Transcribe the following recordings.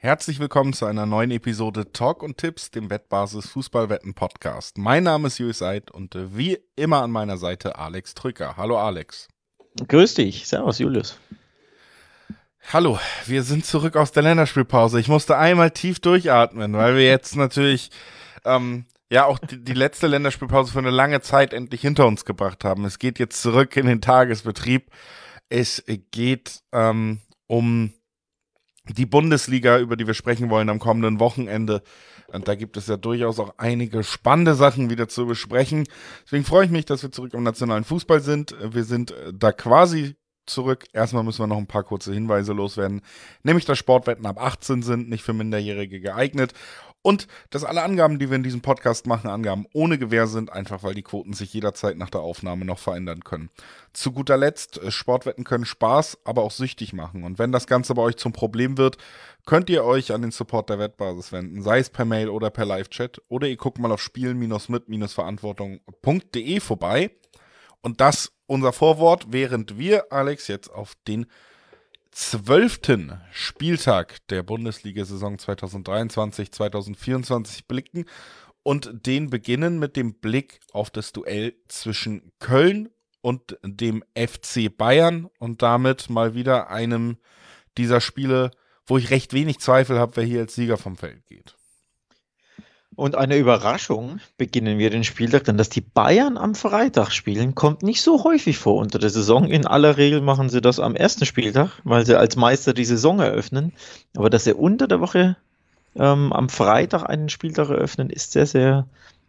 Herzlich willkommen zu einer neuen Episode Talk und Tipps, dem Wettbasis Fußballwetten Podcast. Mein Name ist Julius Eid und wie immer an meiner Seite Alex Trücker. Hallo Alex. Grüß dich. Servus, Julius. Hallo, wir sind zurück aus der Länderspielpause. Ich musste einmal tief durchatmen, weil wir jetzt natürlich auch die letzte Länderspielpause für eine lange Zeit endlich hinter uns gebracht haben. Es geht jetzt zurück in den Tagesbetrieb. Es geht um die Bundesliga, über die wir sprechen wollen am kommenden Wochenende. Und da gibt es ja durchaus auch einige spannende Sachen wieder zu besprechen. Deswegen freue ich mich, dass wir zurück im nationalen Fußball sind. Wir sind da quasi zurück. Erstmal müssen wir noch ein paar kurze Hinweise loswerden. Nämlich, dass Sportwetten ab 18 sind, nicht für Minderjährige geeignet. Und dass alle Angaben, die wir in diesem Podcast machen, Angaben ohne Gewähr sind, einfach weil die Quoten sich jederzeit nach der Aufnahme noch verändern können. Zu guter Letzt, Sportwetten können Spaß, aber auch süchtig machen. Und wenn das Ganze bei euch zum Problem wird, könnt ihr euch an den Support der Wettbasis wenden, sei es per Mail oder per Live-Chat. Oder ihr guckt mal auf spielen-mit-verantwortung.de vorbei. Und das unser Vorwort, während wir, Alex, jetzt auf den 12. Spieltag der Bundesliga-Saison 2023-2024 blicken und den beginnen mit dem Blick auf das Duell zwischen Köln und dem FC Bayern und damit mal wieder einem dieser Spiele, wo ich recht wenig Zweifel habe, wer hier als Sieger vom Feld geht. Und eine Überraschung beginnen wir den Spieltag, denn dass die Bayern am Freitag spielen, kommt nicht so häufig vor unter der Saison. In aller Regel machen sie das am ersten Spieltag, weil sie als Meister die Saison eröffnen. Aber dass sie unter der Woche am Freitag einen Spieltag eröffnen, ist sehr, sehr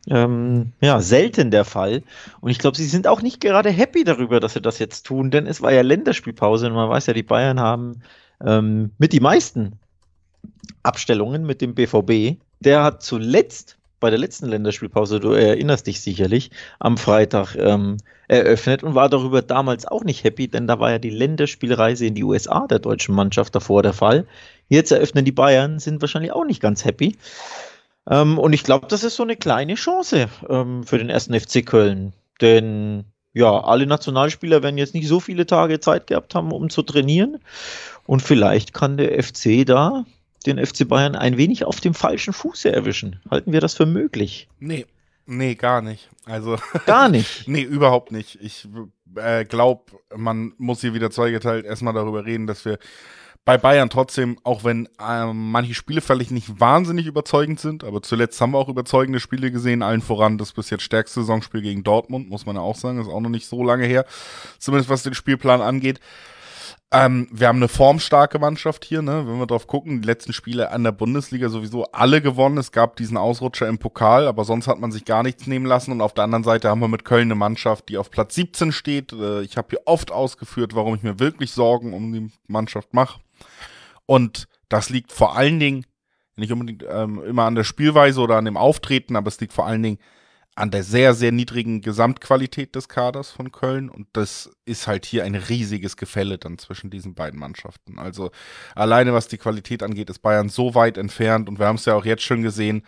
selten der Fall. Und ich glaube, sie sind auch nicht gerade happy darüber, dass sie das jetzt tun, denn es war ja Länderspielpause und man weiß ja, die Bayern haben mit die meisten Abstellungen mit dem BVB. Der hat zuletzt bei der letzten Länderspielpause, du erinnerst dich sicherlich, am Freitag eröffnet und war darüber damals auch nicht happy, denn da war ja die Länderspielreise in die USA der deutschen Mannschaft davor der Fall. Jetzt eröffnen die Bayern, sind wahrscheinlich auch nicht ganz happy. Und ich glaube, das ist so eine kleine Chance für den ersten FC Köln. Denn ja, alle Nationalspieler werden jetzt nicht so viele Tage Zeit gehabt haben, um zu trainieren. Und vielleicht kann der FC da den FC Bayern ein wenig auf dem falschen Fuße erwischen. Halten wir das für möglich? Nee, gar nicht. Also Gar nicht. nee, überhaupt nicht. Ich glaube, man muss hier wieder zweigeteilt erstmal darüber reden, dass wir bei Bayern trotzdem, auch wenn manche Spiele völlig nicht wahnsinnig überzeugend sind, aber zuletzt haben wir auch überzeugende Spiele gesehen, allen voran das bis jetzt stärkste Saisonspiel gegen Dortmund, muss man ja auch sagen, ist auch noch nicht so lange her, zumindest was den Spielplan angeht. Wir haben eine formstarke Mannschaft hier, ne? Wenn wir drauf gucken, die letzten Spiele an der Bundesliga sowieso alle gewonnen. Es gab diesen Ausrutscher im Pokal, aber sonst hat man sich gar nichts nehmen lassen. Und auf der anderen Seite haben wir mit Köln eine Mannschaft, die auf Platz 17 steht. Ich habe hier oft ausgeführt, warum ich mir wirklich Sorgen um die Mannschaft mache. Und das liegt vor allen Dingen, nicht unbedingt immer an der Spielweise oder an dem Auftreten, aber es liegt vor allen Dingen an der sehr, sehr niedrigen Gesamtqualität des Kaders von Köln. Und das ist halt hier ein riesiges Gefälle dann zwischen diesen beiden Mannschaften. Also alleine was die Qualität angeht, ist Bayern so weit entfernt. Und wir haben es ja auch jetzt schon gesehen,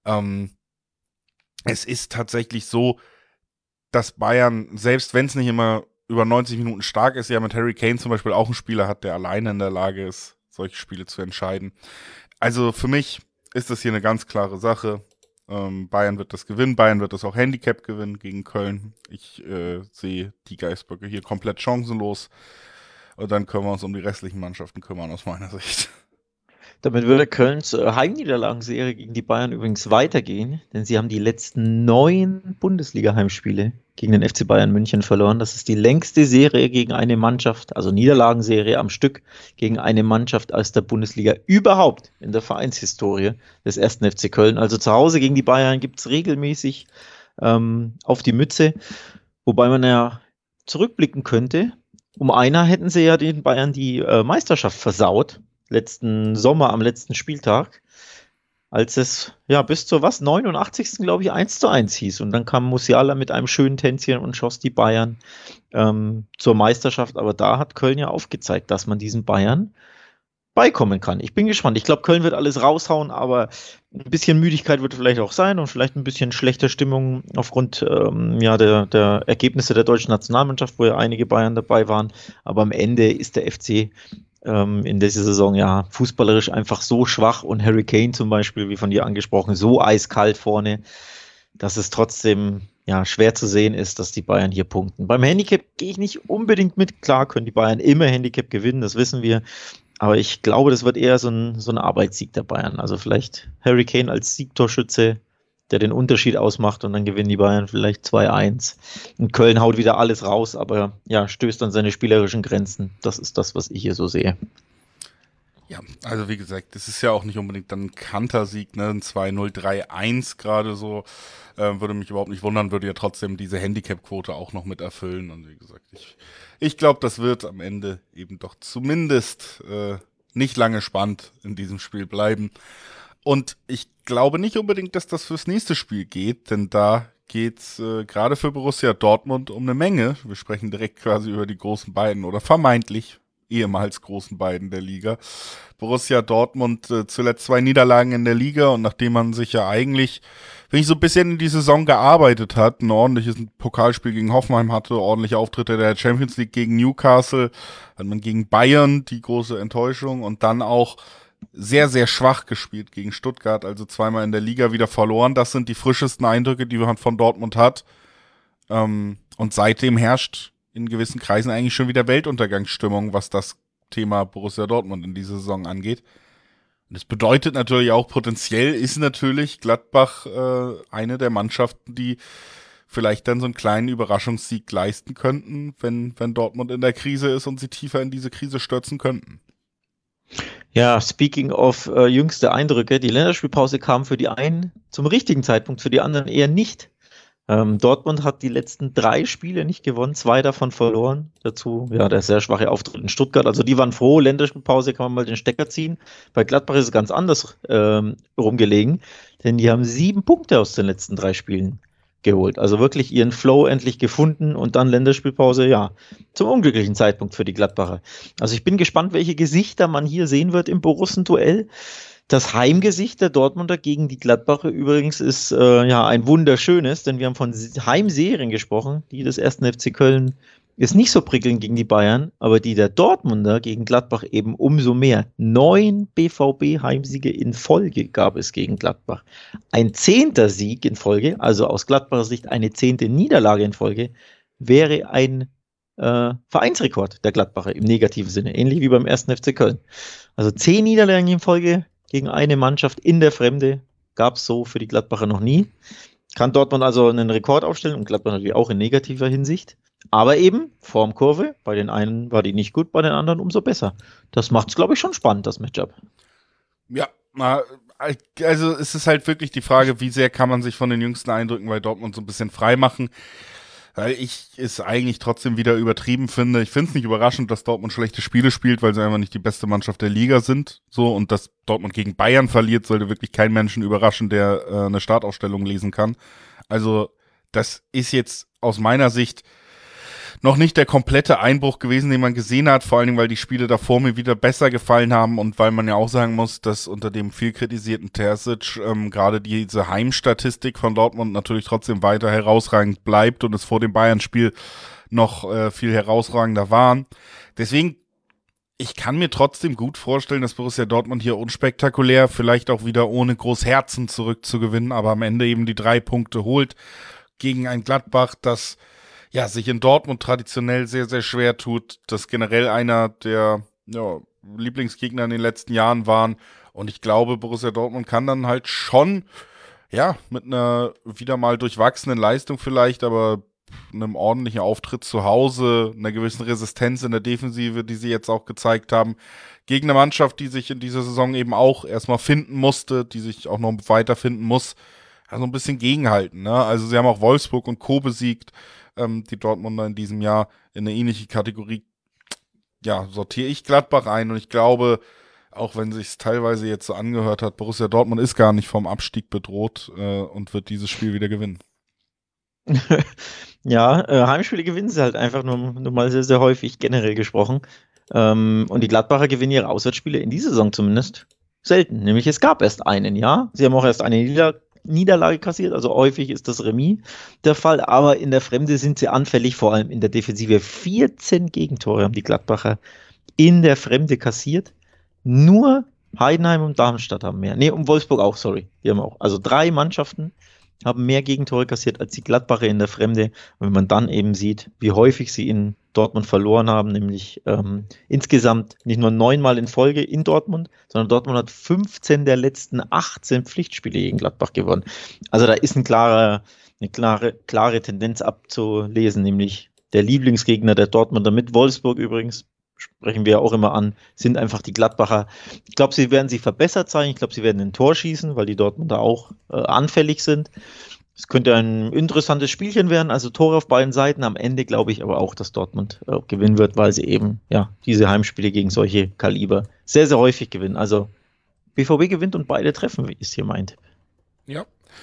es ist tatsächlich so, dass Bayern, selbst wenn es nicht immer über 90 Minuten stark ist, ja mit Harry Kane zum Beispiel auch einen Spieler hat, der alleine in der Lage ist, solche Spiele zu entscheiden. Also für mich ist das hier eine ganz klare Sache. Bayern wird das gewinnen, Bayern wird das auch Handicap gewinnen gegen Köln. Ich sehe die Geißböcke hier komplett chancenlos. Und dann können wir uns um die restlichen Mannschaften kümmern, aus meiner Sicht. Damit würde Kölns Heimniederlagenserie gegen die Bayern übrigens weitergehen, denn sie haben die letzten 9 Bundesliga-Heimspiele gegen den FC Bayern München verloren. Das ist die längste Serie gegen eine Mannschaft, also Niederlagenserie am Stück gegen eine Mannschaft aus der Bundesliga überhaupt in der Vereinshistorie des ersten FC Köln. Also zu Hause gegen die Bayern gibt es regelmäßig auf die Mütze, wobei man ja zurückblicken könnte. Um einer hätten sie ja den Bayern die Meisterschaft versaut. Letzten Sommer am letzten Spieltag, als es ja bis zur 89. glaube ich 1:1 hieß und dann kam Musiala mit einem schönen Tänzchen und schoss die Bayern zur Meisterschaft, aber da hat Köln ja aufgezeigt, dass man diesen Bayern beikommen kann. Ich bin gespannt. Ich glaube, Köln wird alles raushauen, aber ein bisschen Müdigkeit wird vielleicht auch sein und vielleicht ein bisschen schlechte Stimmung aufgrund der Ergebnisse der deutschen Nationalmannschaft, wo ja einige Bayern dabei waren. Aber am Ende ist der FC in dieser Saison ja fußballerisch einfach so schwach und Harry Kane zum Beispiel, wie von dir angesprochen, so eiskalt vorne, dass es trotzdem ja schwer zu sehen ist, dass die Bayern hier punkten. Beim Handicap gehe ich nicht unbedingt mit. Klar können die Bayern immer Handicap gewinnen, das wissen wir. Aber ich glaube, das wird eher so ein Arbeitssieg der Bayern. Also vielleicht Harry Kane als Siegtorschütze, der den Unterschied ausmacht und dann gewinnen die Bayern vielleicht 2-1. Und Köln haut wieder alles raus, aber ja, stößt an seine spielerischen Grenzen. Das ist das, was ich hier so sehe. Ja, also wie gesagt, das ist ja auch nicht unbedingt dann ein Kantersieg, ne? Ein 2-0, 3-1 gerade so. Würde mich überhaupt nicht wundern, würde ja trotzdem diese Handicap-Quote auch noch mit erfüllen. Und wie gesagt, ich glaube, das wird am Ende eben doch zumindest nicht lange spannend in diesem Spiel bleiben. Und ich glaube nicht unbedingt, dass das fürs nächste Spiel geht, denn da geht's gerade für Borussia Dortmund um eine Menge. Wir sprechen direkt quasi über die großen beiden oder vermeintlich ehemals großen beiden der Liga. Borussia Dortmund zuletzt 2 Niederlagen in der Liga und nachdem man sich ja eigentlich, wenn ich so ein bisschen in die Saison gearbeitet hat, ein ordentliches Pokalspiel gegen Hoffenheim hatte, ordentliche Auftritte der Champions League gegen Newcastle, hat man gegen Bayern die große Enttäuschung und dann auch sehr, sehr schwach gespielt gegen Stuttgart, also zweimal in der Liga wieder verloren. Das sind die frischesten Eindrücke, die man von Dortmund hat. Und seitdem herrscht in gewissen Kreisen eigentlich schon wieder Weltuntergangsstimmung, was das Thema Borussia Dortmund in dieser Saison angeht. Und das bedeutet natürlich auch, potenziell ist natürlich Gladbach eine der Mannschaften, die vielleicht dann so einen kleinen Überraschungssieg leisten könnten, wenn Dortmund in der Krise ist und sie tiefer in diese Krise stürzen könnten. Ja, speaking of jüngste Eindrücke, die Länderspielpause kam für die einen zum richtigen Zeitpunkt, für die anderen eher nicht. Dortmund hat die letzten 3 Spiele nicht gewonnen, 2 davon verloren. Dazu, ja, der sehr schwache Auftritt in Stuttgart. Also die waren froh, Länderspielpause kann man mal den Stecker ziehen. Bei Gladbach ist es ganz anders rumgelegen, denn die haben 7 Punkte aus den letzten 3 Spielen geholt. Also wirklich ihren Flow endlich gefunden und dann Länderspielpause, ja, zum unglücklichen Zeitpunkt für die Gladbacher. Also ich bin gespannt, welche Gesichter man hier sehen wird im Borussen-Duell. Das Heimgesicht der Dortmunder gegen die Gladbacher übrigens ist ja ein wunderschönes, denn wir haben von Heimserien gesprochen, die des 1. FC Köln ist nicht so prickelnd gegen die Bayern, aber die der Dortmunder gegen Gladbach eben umso mehr. 9 BVB-Heimsiege in Folge gab es gegen Gladbach. Ein 10. Sieg in Folge, also aus Gladbacher Sicht eine 10. Niederlage in Folge, wäre ein Vereinsrekord der Gladbacher im negativen Sinne, ähnlich wie beim 1. FC Köln. Also 10 Niederlagen in Folge gegen eine Mannschaft in der Fremde gab es so für die Gladbacher noch nie. Kann Dortmund also einen Rekord aufstellen und Gladbach natürlich auch in negativer Hinsicht. Aber eben, Formkurve, bei den einen war die nicht gut, bei den anderen umso besser. Das macht es, glaube ich, schon spannend, das Matchup. Ja, also es ist halt wirklich die Frage, wie sehr kann man sich von den jüngsten Eindrücken bei Dortmund so ein bisschen frei machen. Weil ich es eigentlich trotzdem wieder übertrieben finde. Ich finde es nicht überraschend, dass Dortmund schlechte Spiele spielt, weil sie einfach nicht die beste Mannschaft der Liga sind. So, und dass Dortmund gegen Bayern verliert, sollte wirklich kein Menschen überraschen, der eine Startaufstellung lesen kann. Also, das ist jetzt aus meiner Sicht noch nicht der komplette Einbruch gewesen, den man gesehen hat, vor allen Dingen, weil die Spiele davor mir wieder besser gefallen haben und weil man ja auch sagen muss, dass unter dem viel kritisierten Terzic gerade diese Heimstatistik von Dortmund natürlich trotzdem weiter herausragend bleibt und es vor dem Bayern-Spiel noch viel herausragender waren. Deswegen, ich kann mir trotzdem gut vorstellen, dass Borussia Dortmund hier unspektakulär, vielleicht auch wieder ohne groß Herzen zurückzugewinnen, aber am Ende eben die 3 Punkte holt gegen ein Gladbach, das ja, sich in Dortmund traditionell sehr, sehr schwer tut, das generell einer der Lieblingsgegner in den letzten Jahren waren. Und ich glaube, Borussia Dortmund kann dann halt schon, ja, mit einer wieder mal durchwachsenen Leistung vielleicht, aber einem ordentlichen Auftritt zu Hause, einer gewissen Resistenz in der Defensive, die sie jetzt auch gezeigt haben, gegen eine Mannschaft, die sich in dieser Saison eben auch erstmal finden musste, die sich auch noch weiterfinden muss, also ein bisschen gegenhalten, ne? Also sie haben auch Wolfsburg und Co. besiegt, die Dortmunder in diesem Jahr in eine ähnliche Kategorie, ja, sortiere ich Gladbach ein und ich glaube, auch wenn sich's teilweise jetzt so angehört hat, Borussia Dortmund ist gar nicht vom Abstieg bedroht und wird dieses Spiel wieder gewinnen. Ja, Heimspiele gewinnen sie halt einfach nur mal sehr, sehr häufig, generell gesprochen. Und die Gladbacher gewinnen ihre Auswärtsspiele in dieser Saison zumindest selten. Nämlich es gab erst einen, ja. Sie haben auch erst eine Niederlage kassiert, also häufig ist das Remis der Fall, aber in der Fremde sind sie anfällig, vor allem in der Defensive. 14 Gegentore haben die Gladbacher in der Fremde kassiert. Nur Heidenheim und Darmstadt haben mehr. Nee, und Wolfsburg auch, sorry. Die haben auch. Also 3 Mannschaften haben mehr Gegentore kassiert als die Gladbacher in der Fremde. Und wenn man dann eben sieht, wie häufig sie in Dortmund verloren haben, nämlich insgesamt nicht nur 9-mal in Folge in Dortmund, sondern Dortmund hat 15 der letzten 18 Pflichtspiele gegen Gladbach gewonnen. Also da ist eine klare Tendenz abzulesen, nämlich der Lieblingsgegner der Dortmunder mit Wolfsburg übrigens, sprechen wir ja auch immer an, sind einfach die Gladbacher. Ich glaube, sie werden sich verbessert sein. Ich glaube, sie werden ein Tor schießen, weil die Dortmunder auch anfällig sind. Es könnte ein interessantes Spielchen werden, also Tore auf beiden Seiten. Am Ende glaube ich aber auch, dass Dortmund gewinnen wird, weil sie eben diese Heimspiele gegen solche Kaliber sehr, sehr häufig gewinnen. Also BVB gewinnt und beide treffen, ist hier mein Tipp. Ja,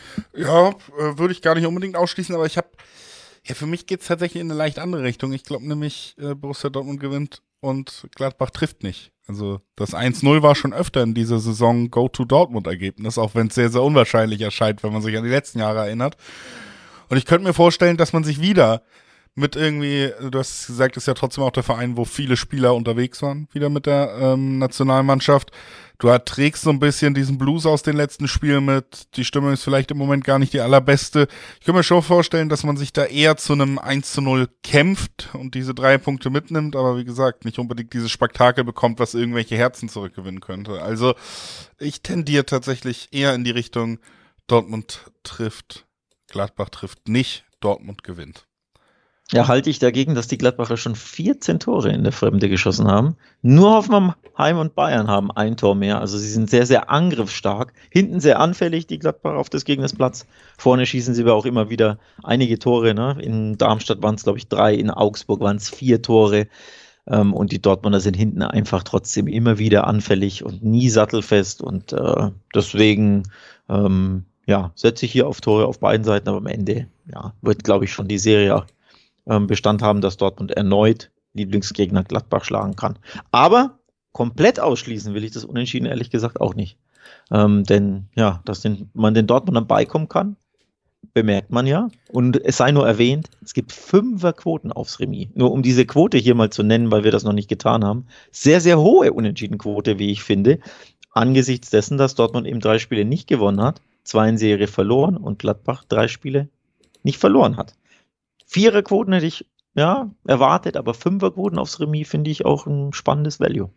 würde ich gar nicht unbedingt ausschließen, aber für mich geht es tatsächlich in eine leicht andere Richtung. Ich glaube nämlich, Borussia Dortmund gewinnt und Gladbach trifft nicht. Also das 1-0 war schon öfter in dieser Saison Go-to-Dortmund-Ergebnis, auch wenn es sehr, sehr unwahrscheinlich erscheint, wenn man sich an die letzten Jahre erinnert. Und ich könnte mir vorstellen, dass man sich wieder mit irgendwie, du hast gesagt, ist ja trotzdem auch der Verein, wo viele Spieler unterwegs waren, wieder mit der Nationalmannschaft. Du trägst so ein bisschen diesen Blues aus den letzten Spielen mit. Die Stimmung ist vielleicht im Moment gar nicht die allerbeste. Ich kann mir schon vorstellen, dass man sich da eher zu einem 1-0 kämpft und diese 3 Punkte mitnimmt, aber wie gesagt, nicht unbedingt dieses Spektakel bekommt, was irgendwelche Herzen zurückgewinnen könnte. Also ich tendiere tatsächlich eher in die Richtung, Dortmund trifft, Gladbach trifft nicht, Dortmund gewinnt. Ja, halte ich dagegen, dass die Gladbacher schon 14 Tore in der Fremde geschossen haben. Nur Hoffenheim und Bayern haben ein Tor mehr. Also sie sind sehr, sehr angriffsstark. Hinten sehr anfällig, die Gladbacher auf des Gegners Platz. Vorne schießen sie aber auch immer wieder einige Tore. Ne? In Darmstadt waren es, glaube ich, 3, in Augsburg waren es 4 Tore. Und die Dortmunder sind hinten einfach trotzdem immer wieder anfällig und nie sattelfest. Und deswegen setze ich hier auf Tore auf beiden Seiten. Aber am Ende wird, glaube ich, schon die Serie Bestand haben, dass Dortmund erneut Lieblingsgegner Gladbach schlagen kann. Aber komplett ausschließen will ich das Unentschieden ehrlich gesagt auch nicht. Denn dass man den Dortmundern beikommen kann, bemerkt man ja. Und es sei nur erwähnt, es gibt 5er-Quoten aufs Remis. Nur um diese Quote hier mal zu nennen, weil wir das noch nicht getan haben. Sehr, sehr hohe Unentschieden-Quote, wie ich finde. Angesichts dessen, dass Dortmund eben 3 Spiele nicht gewonnen hat, 2 in Serie verloren und Gladbach 3 Spiele nicht verloren hat. 4er-Quoten hätte ich erwartet, aber 5er-Quoten aufs Remis finde ich auch ein spannendes Value.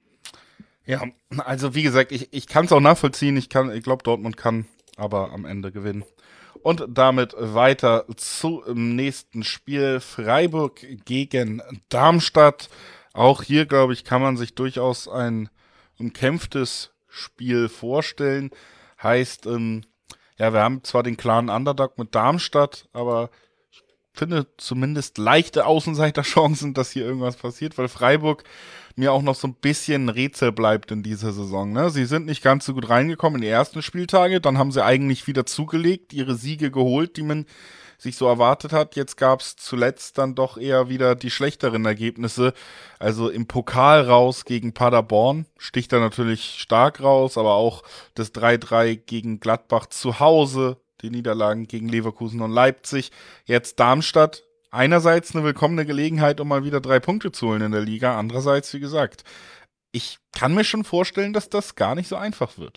Ja, also wie gesagt, ich kann es auch nachvollziehen. Ich glaube, Dortmund kann aber am Ende gewinnen. Und damit weiter zum nächsten Spiel. Freiburg gegen Darmstadt. Auch hier, glaube ich, kann man sich durchaus ein umkämpftes Spiel vorstellen. Heißt, wir haben zwar den klaren Underdog mit Darmstadt, aber finde zumindest leichte Außenseiterchancen, dass hier irgendwas passiert, weil Freiburg mir auch noch so ein bisschen ein Rätsel bleibt in dieser Saison. Ne? Sie sind nicht ganz so gut reingekommen in die ersten Spieltage, dann haben sie eigentlich wieder zugelegt, ihre Siege geholt, die man sich so erwartet hat. Jetzt gab es zuletzt dann doch eher wieder die schlechteren Ergebnisse. Also im Pokal raus gegen Paderborn sticht er natürlich stark raus, aber auch das 3-3 gegen Gladbach zu Hause, die Niederlagen gegen Leverkusen und Leipzig. Jetzt Darmstadt. Einerseits eine willkommene Gelegenheit, um mal wieder 3 Punkte zu holen in der Liga. Andererseits, wie gesagt, ich kann mir schon vorstellen, dass das gar nicht so einfach wird.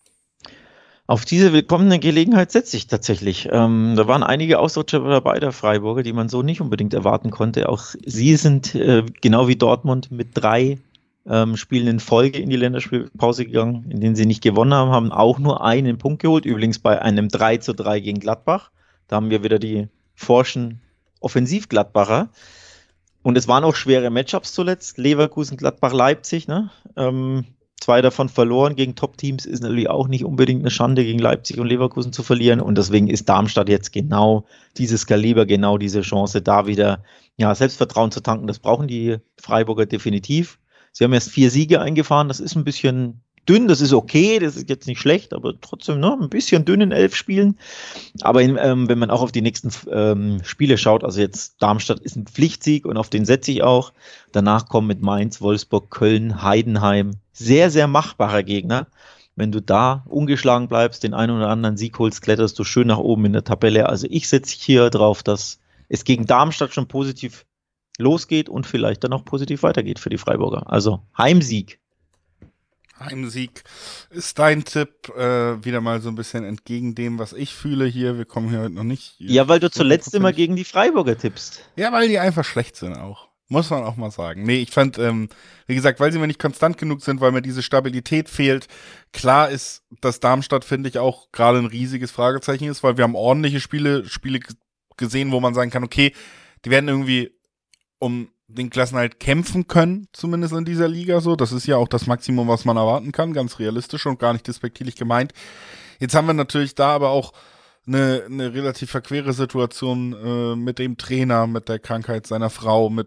Auf diese willkommene Gelegenheit setze ich tatsächlich. Da waren einige Ausrutscher dabei, der Freiburger, die man so nicht unbedingt erwarten konnte. Auch sie sind genau wie Dortmund mit 3 Spielen in Folge in die Länderspielpause gegangen, in denen sie nicht gewonnen haben, haben auch nur einen Punkt geholt, übrigens bei einem 3-3 gegen Gladbach. Da haben wir wieder die forschen Offensiv-Gladbacher. Und es waren auch schwere Matchups zuletzt. Leverkusen, Gladbach, Leipzig, ne? 2 davon verloren gegen Top-Teams ist natürlich auch nicht unbedingt eine Schande, gegen Leipzig und Leverkusen zu verlieren. Und deswegen ist Darmstadt jetzt genau dieses Kaliber, genau diese Chance, da wieder Selbstvertrauen zu tanken. Das brauchen die Freiburger definitiv. Sie haben erst 4 Siege eingefahren, das ist ein bisschen dünn, das ist okay, das ist jetzt nicht schlecht, aber trotzdem ein bisschen dünn in 11 Spielen. Aber wenn man auch auf die nächsten Spiele schaut, also jetzt Darmstadt ist ein Pflichtsieg und auf den setze ich auch. Danach kommen mit Mainz, Wolfsburg, Köln, Heidenheim. Sehr, sehr machbarer Gegner. Wenn du da ungeschlagen bleibst, den einen oder anderen Sieg holst, kletterst du schön nach oben in der Tabelle. Also ich setze hier drauf, dass es gegen Darmstadt schon positiv losgeht und vielleicht dann auch positiv weitergeht für die Freiburger. Also Heimsieg. Heimsieg ist dein Tipp, wieder mal so ein bisschen entgegen dem, was ich fühle hier. Wir kommen hier heute noch nicht. Ja, weil du so zuletzt immer 100%. gegen die Freiburger tippst. Ja, weil die einfach schlecht sind auch. Muss man auch mal sagen. Nee, ich fand, wie gesagt, weil sie mir nicht konstant genug sind, weil mir diese Stabilität fehlt. Klar ist, dass Darmstadt, finde ich, auch gerade ein riesiges Fragezeichen ist, weil wir haben ordentliche Spiele gesehen, wo man sagen kann, okay, die werden irgendwie um den Klassenerhalt kämpfen können, zumindest in dieser Liga so. Das ist ja auch das Maximum, was man erwarten kann, ganz realistisch und gar nicht despektierlich gemeint. Jetzt haben wir natürlich da aber auch eine relativ verquere Situation mit dem Trainer, mit der Krankheit seiner Frau, mit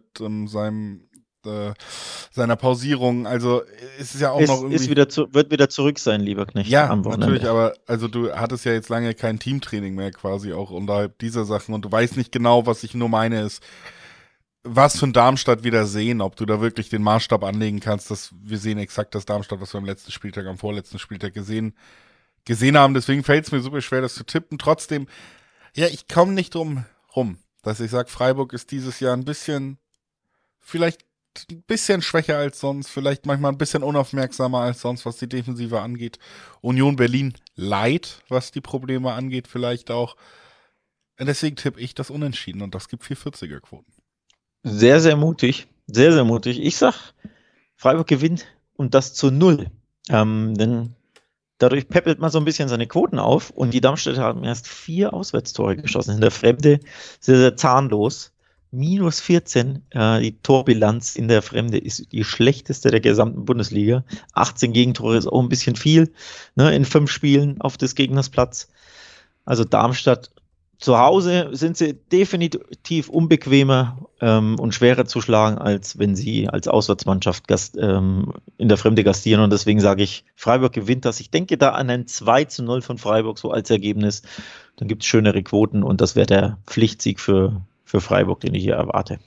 seiner Pausierung. Also es ist ja auch noch irgendwie. Wird wieder zurück sein, lieber Knecht, Ja, am Wochenende. natürlich, aber also du hattest ja jetzt lange kein Teamtraining mehr quasi auch unterhalb dieser Sachen und du weißt nicht genau, was ich nur meine ist, was für ein Darmstadt wieder sehen, ob du da wirklich den Maßstab anlegen kannst, dass wir sehen exakt das Darmstadt, was wir am vorletzten Spieltag gesehen haben. Deswegen fällt es mir super schwer, das zu tippen. Trotzdem, ja, ich komme nicht drum rum, dass ich sage, Freiburg ist dieses Jahr vielleicht ein bisschen schwächer als sonst, vielleicht manchmal ein bisschen unaufmerksamer als sonst, was die Defensive angeht. Union Berlin leid, was die Probleme angeht, vielleicht auch. Und deswegen tippe ich das Unentschieden und das gibt 440er-Quoten. Sehr, sehr mutig. Sehr, sehr mutig. Ich sag, Freiburg gewinnt und das zu 0. Denn dadurch peppelt man so ein bisschen seine Quoten auf und die Darmstädter haben erst 4 Auswärtstore geschossen. In der Fremde sehr, sehr zahnlos. Minus 14. Die Torbilanz in der Fremde ist die schlechteste der gesamten Bundesliga. 18 Gegentore ist auch ein bisschen viel, ne, in 5 Spielen auf des Gegners Platz. Also Darmstadt zu Hause sind sie definitiv unbequemer und schwerer zu schlagen, als wenn sie als Auswärtsmannschaft in der Fremde gastieren. Und deswegen sage ich, Freiburg gewinnt das. Ich denke da an ein 2:0 von Freiburg so als Ergebnis. Dann gibt es schönere Quoten und das wäre der Pflichtsieg für Freiburg, den ich hier erwarte.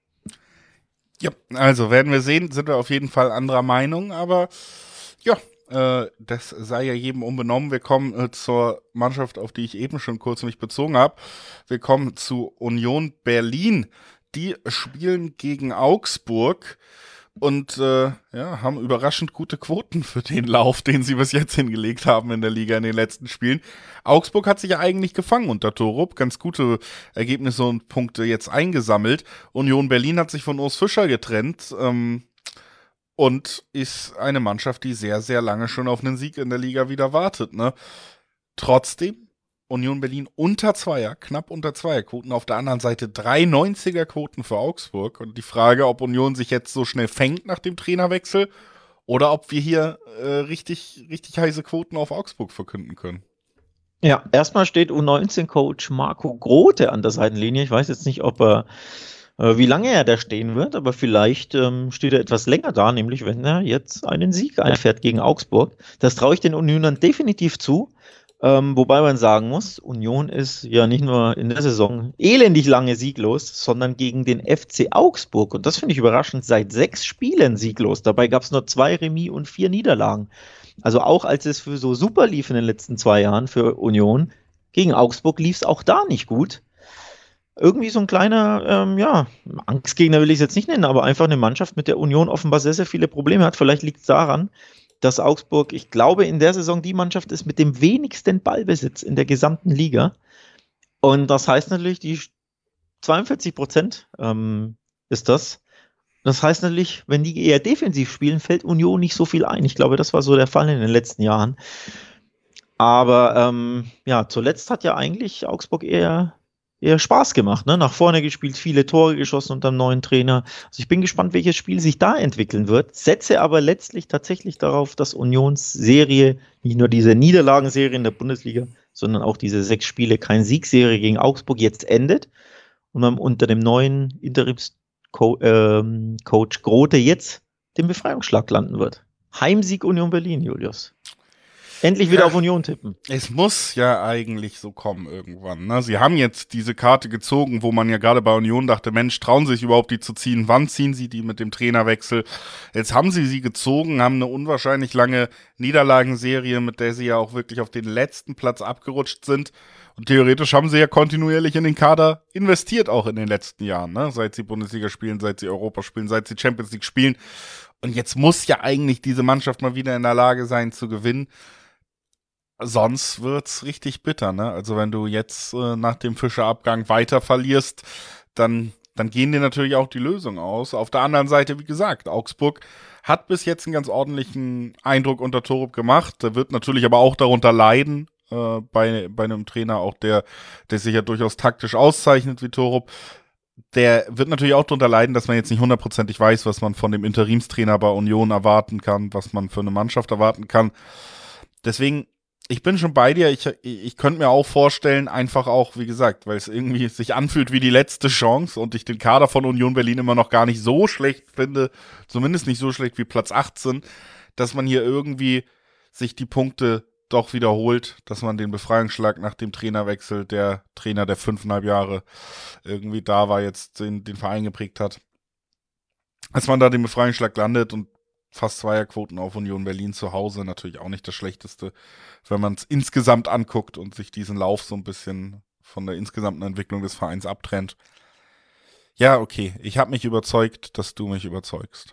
Ja, also werden wir sehen, sind wir auf jeden Fall anderer Meinung, aber ja, das sei ja jedem unbenommen. Wir kommen zur Mannschaft, auf die ich eben schon kurz mich bezogen habe. Wir kommen zu Union Berlin. Die spielen gegen Augsburg und haben überraschend gute Quoten für den Lauf, den sie bis jetzt hingelegt haben in der Liga in den letzten Spielen. Augsburg hat sich ja eigentlich gefangen unter Torup, ganz gute Ergebnisse und Punkte jetzt eingesammelt. Union Berlin hat sich von Urs Fischer getrennt, und ist eine Mannschaft, die sehr, sehr lange schon auf einen Sieg in der Liga wieder wartet. Ne? Trotzdem, Union Berlin knapp unter Zweierquoten. Auf der anderen Seite 3,90er-Quoten für Augsburg. Und die Frage, ob Union sich jetzt so schnell fängt nach dem Trainerwechsel oder ob wir hier richtig, richtig heiße Quoten auf Augsburg verkünden können. Ja, erstmal steht U19-Coach Marco Grote an der Seitenlinie. Ich weiß jetzt nicht, wie lange er da stehen wird, aber vielleicht steht er etwas länger da, nämlich wenn er jetzt einen Sieg einfährt gegen Augsburg. Das traue ich den Unionern definitiv zu, wobei man sagen muss, Union ist ja nicht nur in der Saison elendig lange sieglos, sondern gegen den FC Augsburg, und das finde ich überraschend, seit 6 Spielen sieglos. Dabei gab es nur 2 Remis und 4 Niederlagen. Also auch als es für so super lief in den letzten 2 Jahren für Union, gegen Augsburg lief es auch da nicht gut. Irgendwie so ein kleiner, Angstgegner will ich es jetzt nicht nennen, aber einfach eine Mannschaft, mit der Union offenbar sehr, sehr viele Probleme hat. Vielleicht liegt es daran, dass Augsburg, ich glaube, in der Saison die Mannschaft ist mit dem wenigsten Ballbesitz in der gesamten Liga. Und das heißt natürlich, die 42% ist das. Das heißt natürlich, wenn die eher defensiv spielen, fällt Union nicht so viel ein. Ich glaube, das war so der Fall in den letzten Jahren. Aber zuletzt hat ja eigentlich Augsburg eher Spaß gemacht, ne? Nach vorne gespielt, viele Tore geschossen unter dem neuen Trainer. Also ich bin gespannt, welches Spiel sich da entwickeln wird. Setze aber letztlich tatsächlich darauf, dass Unionsserie, nicht nur diese Niederlagenserie in der Bundesliga, sondern auch diese 6 Spiele, kein Siegserie gegen Augsburg jetzt endet und man unter dem neuen Interimscoach Grote jetzt den Befreiungsschlag landen wird. Heimsieg Union Berlin, Julius. Endlich wieder auf Union tippen. Es muss ja eigentlich so kommen irgendwann. Ne? Sie haben jetzt diese Karte gezogen, wo man ja gerade bei Union dachte, Mensch, trauen sie sich überhaupt die zu ziehen? Wann ziehen sie die mit dem Trainerwechsel? Jetzt haben sie gezogen, haben eine unwahrscheinlich lange Niederlagenserie, mit der sie ja auch wirklich auf den letzten Platz abgerutscht sind. Und theoretisch haben sie ja kontinuierlich in den Kader investiert, auch in den letzten Jahren, ne? Seit sie Bundesliga spielen, seit sie Europa spielen, seit sie Champions League spielen. Und jetzt muss ja eigentlich diese Mannschaft mal wieder in der Lage sein zu gewinnen. Sonst wird's richtig bitter, ne? Also wenn du jetzt nach dem Fischer-Abgang weiter verlierst, dann gehen dir natürlich auch die Lösungen aus. Auf der anderen Seite, wie gesagt, Augsburg hat bis jetzt einen ganz ordentlichen Eindruck unter Torup gemacht. Der wird natürlich aber auch darunter leiden, bei einem Trainer auch, der sich ja durchaus taktisch auszeichnet wie Torup. Der wird natürlich auch darunter leiden, dass man jetzt nicht hundertprozentig weiß, was man von dem Interimstrainer bei Union erwarten kann, was man für eine Mannschaft erwarten kann. Deswegen, ich bin schon bei dir. Ich könnte mir auch vorstellen, einfach auch, wie gesagt, weil es irgendwie sich anfühlt wie die letzte Chance und ich den Kader von Union Berlin immer noch gar nicht so schlecht finde, zumindest nicht so schlecht wie Platz 18, dass man hier irgendwie sich die Punkte doch wiederholt, dass man den Befreiungsschlag nach dem Trainerwechsel, der Trainer, der 5,5 Jahre irgendwie da war, jetzt den Verein geprägt hat, dass man da den Befreiungsschlag landet und fast Zweierquoten auf Union Berlin zu Hause, natürlich auch nicht das Schlechteste, wenn man es insgesamt anguckt und sich diesen Lauf so ein bisschen von der insgesamten Entwicklung des Vereins abtrennt. Ja, okay, ich habe mich überzeugt, dass du mich überzeugst.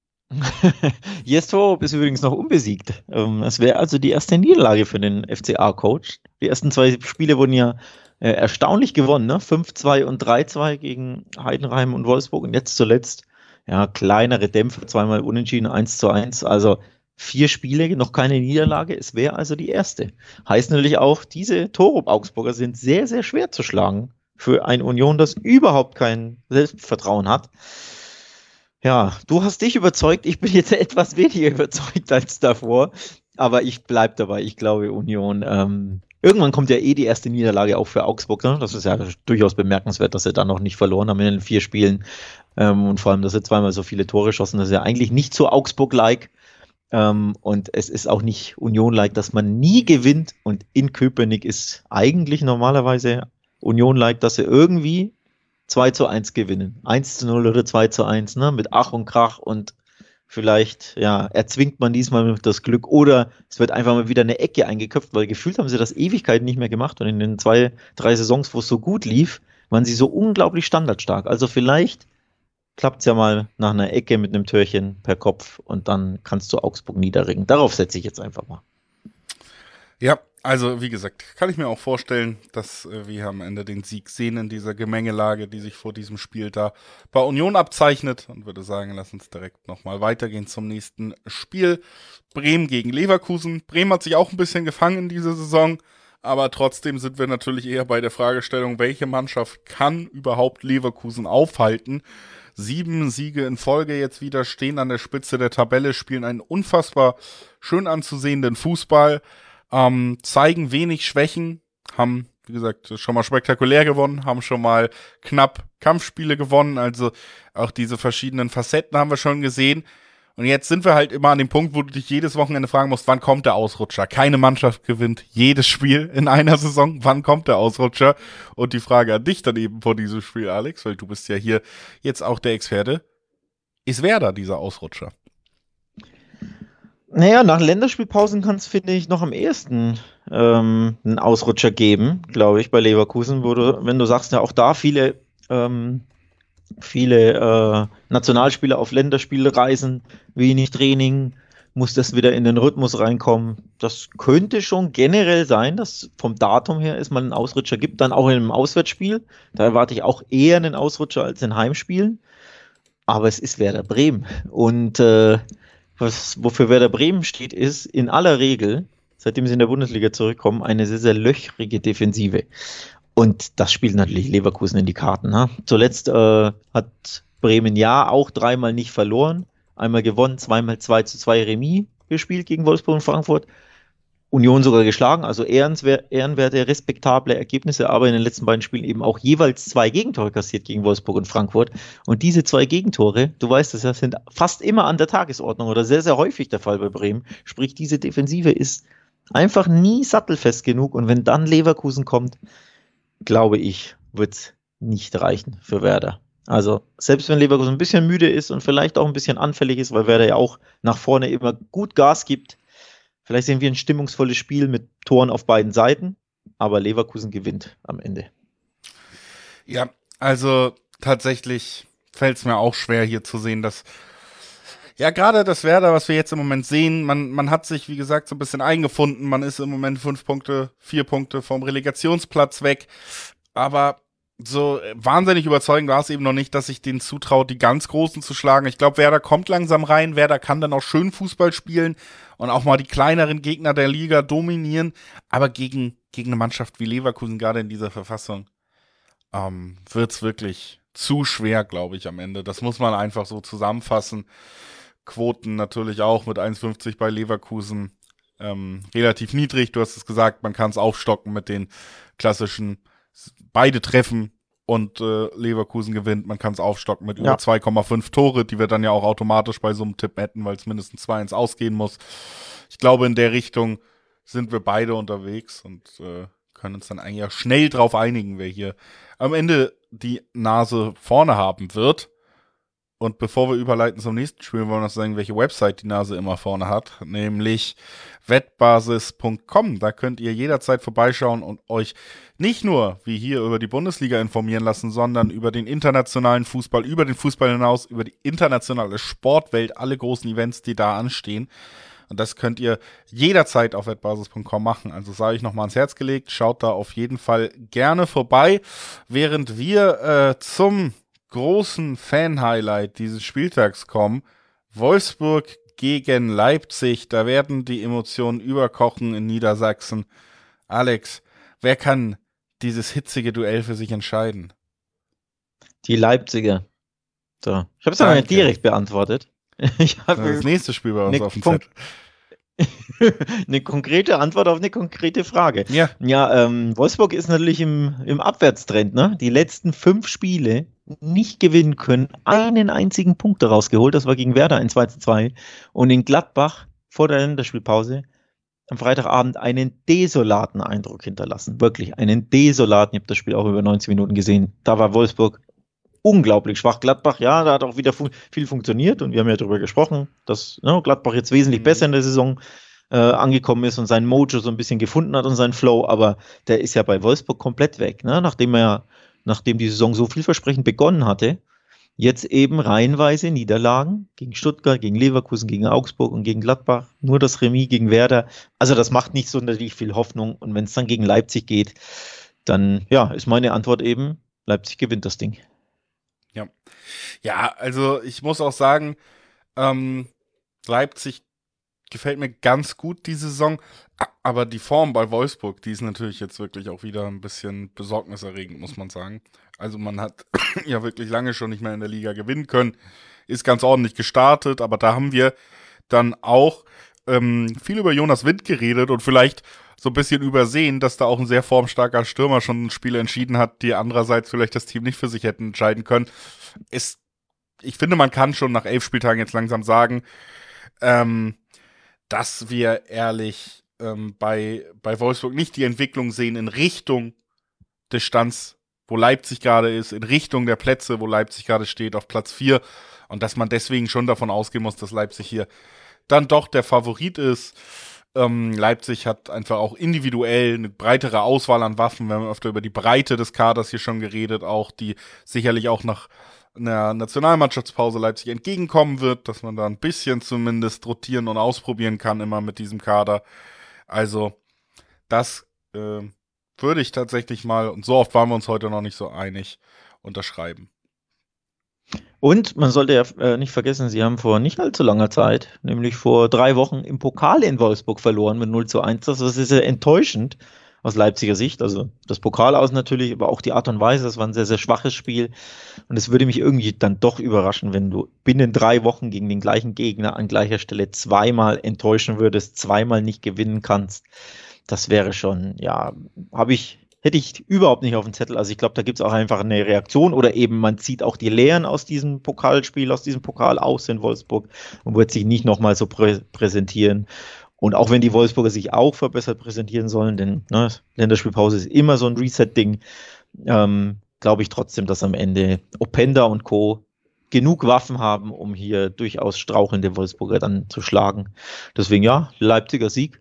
Jestro ist übrigens noch unbesiegt. Es wäre also die erste Niederlage für den FCA-Coach. Die ersten 2 Spiele wurden ja erstaunlich gewonnen, ne? 5-2 und 3-2 gegen Heidenheim und Wolfsburg. Und jetzt zuletzt, ja, kleinere Dämpfe, 2-mal unentschieden, 1-1. Also 4 Spiele, noch keine Niederlage. Es wäre also die erste. Heißt natürlich auch, diese Torup-Augsburger sind sehr, sehr schwer zu schlagen für eine Union, das überhaupt kein Selbstvertrauen hat. Ja, du hast dich überzeugt, ich bin jetzt etwas weniger überzeugt als davor, aber ich bleibe dabei, ich glaube Union, irgendwann kommt ja die erste Niederlage auch für Augsburg, ne? Das ist ja durchaus bemerkenswert, dass sie da noch nicht verloren haben in den 4 Spielen und vor allem, dass sie zweimal so viele Tore geschossen, das ist ja eigentlich nicht so Augsburg-like und es ist auch nicht Union-like, dass man nie gewinnt und in Köpenick ist eigentlich normalerweise Union-like, dass sie irgendwie 2-1 gewinnen. 1-0 oder 2-1, ne? Mit Ach und Krach und vielleicht, ja, erzwingt man diesmal das Glück oder es wird einfach mal wieder eine Ecke eingeköpft, weil gefühlt haben sie das Ewigkeiten nicht mehr gemacht und in den 2, 3 Saisons, wo es so gut lief, waren sie so unglaublich standardstark. Also vielleicht klappt es ja mal nach einer Ecke mit einem Türchen per Kopf und dann kannst du Augsburg niederringen. Darauf setze ich jetzt einfach mal. Ja, also wie gesagt, kann ich mir auch vorstellen, dass wir am Ende den Sieg sehen in dieser Gemengelage, die sich vor diesem Spiel da bei Union abzeichnet und würde sagen, lass uns direkt nochmal weitergehen zum nächsten Spiel. Bremen gegen Leverkusen. Bremen hat sich auch ein bisschen gefangen in dieser Saison, aber trotzdem sind wir natürlich eher bei der Fragestellung, welche Mannschaft kann überhaupt Leverkusen aufhalten? 7 Siege in Folge jetzt wieder, stehen an der Spitze der Tabelle, spielen einen unfassbar schön anzusehenden Fußball, zeigen wenig Schwächen, haben, wie gesagt, schon mal spektakulär gewonnen, haben schon mal knapp Kampfspiele gewonnen, also auch diese verschiedenen Facetten haben wir schon gesehen. Und jetzt sind wir halt immer an dem Punkt, wo du dich jedes Wochenende fragen musst, wann kommt der Ausrutscher? Keine Mannschaft gewinnt jedes Spiel in einer Saison. Wann kommt der Ausrutscher? Und die Frage an dich dann eben vor diesem Spiel, Alex, weil du bist ja hier jetzt auch der Experte. Ist Werder dieser Ausrutscher? Naja, nach Länderspielpausen kann es, finde ich, noch am ehesten einen Ausrutscher geben, glaube ich, bei Leverkusen, wo du, wenn du sagst, ja auch da viele Nationalspieler auf Länderspiele reisen, wenig Training, muss das wieder in den Rhythmus reinkommen. Das könnte schon generell sein, dass vom Datum her es mal einen Ausrutscher gibt, dann auch in einem Auswärtsspiel. Da erwarte ich auch eher einen Ausrutscher als in Heimspielen. Aber es ist Werder Bremen. Und wofür Werder Bremen steht, ist in aller Regel, seitdem sie in der Bundesliga zurückkommen, eine sehr, sehr löchrige Defensive. Und das spielt natürlich Leverkusen in die Karten. Ne? Zuletzt hat Bremen ja auch 3-mal nicht verloren, einmal gewonnen, 2-mal 2-2 Remis gespielt gegen Wolfsburg und Frankfurt. Union sogar geschlagen, also ehrenwerte, respektable Ergebnisse, aber in den letzten beiden Spielen eben auch jeweils 2 Gegentore kassiert gegen Wolfsburg und Frankfurt. Und diese 2 Gegentore, du weißt es ja, sind fast immer an der Tagesordnung oder sehr, sehr häufig der Fall bei Bremen. Sprich, diese Defensive ist einfach nie sattelfest genug und wenn dann Leverkusen kommt, glaube ich, wird es nicht reichen für Werder. Also selbst wenn Leverkusen ein bisschen müde ist und vielleicht auch ein bisschen anfällig ist, weil Werder ja auch nach vorne immer gut Gas gibt, vielleicht sehen wir ein stimmungsvolles Spiel mit Toren auf beiden Seiten. aber Leverkusen gewinnt am Ende. Ja, also tatsächlich fällt es mir auch schwer hier zu sehen, dass ja, gerade das Werder, was wir jetzt im Moment sehen, man hat sich, wie gesagt, so ein bisschen eingefunden. Man ist im Moment 4 Punkte vom Relegationsplatz weg. Aber so wahnsinnig überzeugend war es eben noch nicht, dass ich denen zutraut, die ganz Großen zu schlagen. Ich glaube, Werder kommt langsam rein. Werder kann dann auch schön Fußball spielen und auch mal die kleineren Gegner der Liga dominieren. Aber gegen eine Mannschaft wie Leverkusen, gerade in dieser Verfassung, wird's wirklich zu schwer, glaube ich, am Ende. Das muss man einfach so zusammenfassen. Quoten natürlich auch mit 1,50 bei Leverkusen relativ niedrig. Du hast es gesagt, man kann es aufstocken mit den klassischen beide treffen und Leverkusen gewinnt. Man kann es aufstocken mit über 2,5 Tore, die wir dann ja auch automatisch bei so einem Tipp hätten, weil es mindestens 2-1 ausgehen muss. Ich glaube, in der Richtung sind wir beide unterwegs und können uns dann eigentlich auch schnell drauf einigen, wer hier am Ende die Nase vorne haben wird. Und bevor wir überleiten zum nächsten Spiel, wollen wir noch sagen, welche Website die Nase immer vorne hat, nämlich wettbasis.com. Da könnt ihr jederzeit vorbeischauen und euch nicht nur wie hier über die Bundesliga informieren lassen, sondern über den internationalen Fußball, über den Fußball hinaus, über die internationale Sportwelt, alle großen Events, die da anstehen. Und das könnt ihr jederzeit auf wettbasis.com machen. Also sage ich nochmal ans Herz gelegt, schaut da auf jeden Fall gerne vorbei, während wir zum großen Fan-Highlight dieses Spieltags kommen. Wolfsburg gegen Leipzig. Da werden die Emotionen überkochen in Niedersachsen. Alex, wer kann dieses hitzige Duell für sich entscheiden? Die Leipziger. So. Ich habe es aber nicht direkt beantwortet. Ich habe das nächste Spiel bei uns auf dem Zettel. Eine konkrete Antwort auf eine konkrete Frage. Ja, Wolfsburg ist natürlich im Abwärtstrend, ne? Die letzten 5 Spiele nicht gewinnen können, einen einzigen Punkt daraus geholt, das war gegen Werder ein 2:2 und in Gladbach vor der Länderspielpause am Freitagabend einen desolaten Eindruck hinterlassen, wirklich einen desolaten, ich habe das Spiel auch über 90 Minuten gesehen, da war Wolfsburg unglaublich schwach. Gladbach, ja, da hat auch wieder viel funktioniert und wir haben ja darüber gesprochen, dass Gladbach jetzt wesentlich besser in der Saison angekommen ist und seinen Mojo so ein bisschen gefunden hat und seinen Flow, aber der ist ja bei Wolfsburg komplett weg, ne? Nachdem die Saison so vielversprechend begonnen hatte, jetzt eben reihenweise Niederlagen gegen Stuttgart, gegen Leverkusen, gegen Augsburg und gegen Gladbach, nur das Remis gegen Werder, also das macht nicht sonderlich viel Hoffnung und wenn es dann gegen Leipzig geht, dann ist meine Antwort eben, Leipzig gewinnt das Ding. Ja, also ich muss auch sagen, Leipzig gefällt mir ganz gut die Saison, aber die Form bei Wolfsburg, die ist natürlich jetzt wirklich auch wieder ein bisschen besorgniserregend, muss man sagen. Also man hat ja wirklich lange schon nicht mehr in der Liga gewinnen können, ist ganz ordentlich gestartet, aber da haben wir dann auch viel über Jonas Wind geredet und vielleicht so ein bisschen übersehen, dass da auch ein sehr formstarker Stürmer schon Spiele entschieden hat, die andererseits vielleicht das Team nicht für sich hätten entscheiden können. Ich finde, man kann schon nach 11 Spieltagen jetzt langsam sagen, dass wir ehrlich bei Wolfsburg nicht die Entwicklung sehen in Richtung des Stands, wo Leipzig gerade ist, in Richtung der Plätze, wo Leipzig gerade steht, auf Platz 4 und dass man deswegen schon davon ausgehen muss, dass Leipzig hier dann doch der Favorit ist. Leipzig hat einfach auch individuell eine breitere Auswahl an Waffen. Wir haben öfter über die Breite des Kaders hier schon geredet, auch die sicherlich auch nach einer Nationalmannschaftspause Leipzig entgegenkommen wird, dass man da ein bisschen zumindest rotieren und ausprobieren kann immer mit diesem Kader. Also das würde ich tatsächlich mal, und so oft waren wir uns heute noch nicht so einig, unterschreiben. Und man sollte ja nicht vergessen, sie haben vor nicht allzu langer Zeit, nämlich vor 3 Wochen im Pokal in Wolfsburg verloren mit 0:1. Das ist sehr enttäuschend aus Leipziger Sicht. Also das Pokal aus natürlich, aber auch die Art und Weise, das war ein sehr, sehr schwaches Spiel. Und es würde mich irgendwie dann doch überraschen, wenn du binnen 3 Wochen gegen den gleichen Gegner an gleicher Stelle zweimal enttäuschen würdest, zweimal nicht gewinnen kannst. Das wäre schon, hätte ich überhaupt nicht auf dem Zettel. Also ich glaube, da gibt es auch einfach eine Reaktion oder eben man zieht auch die Lehren aus diesem Pokalspiel, aus diesem Pokal aus in Wolfsburg und wird sich nicht nochmal so präsentieren. Und auch wenn die Wolfsburger sich auch verbessert präsentieren sollen, denn Länderspielpause ist immer so ein Reset-Ding, glaube ich trotzdem, dass am Ende Openda und Co. genug Waffen haben, um hier durchaus strauchelnde Wolfsburger dann zu schlagen. Deswegen Leipziger Sieg.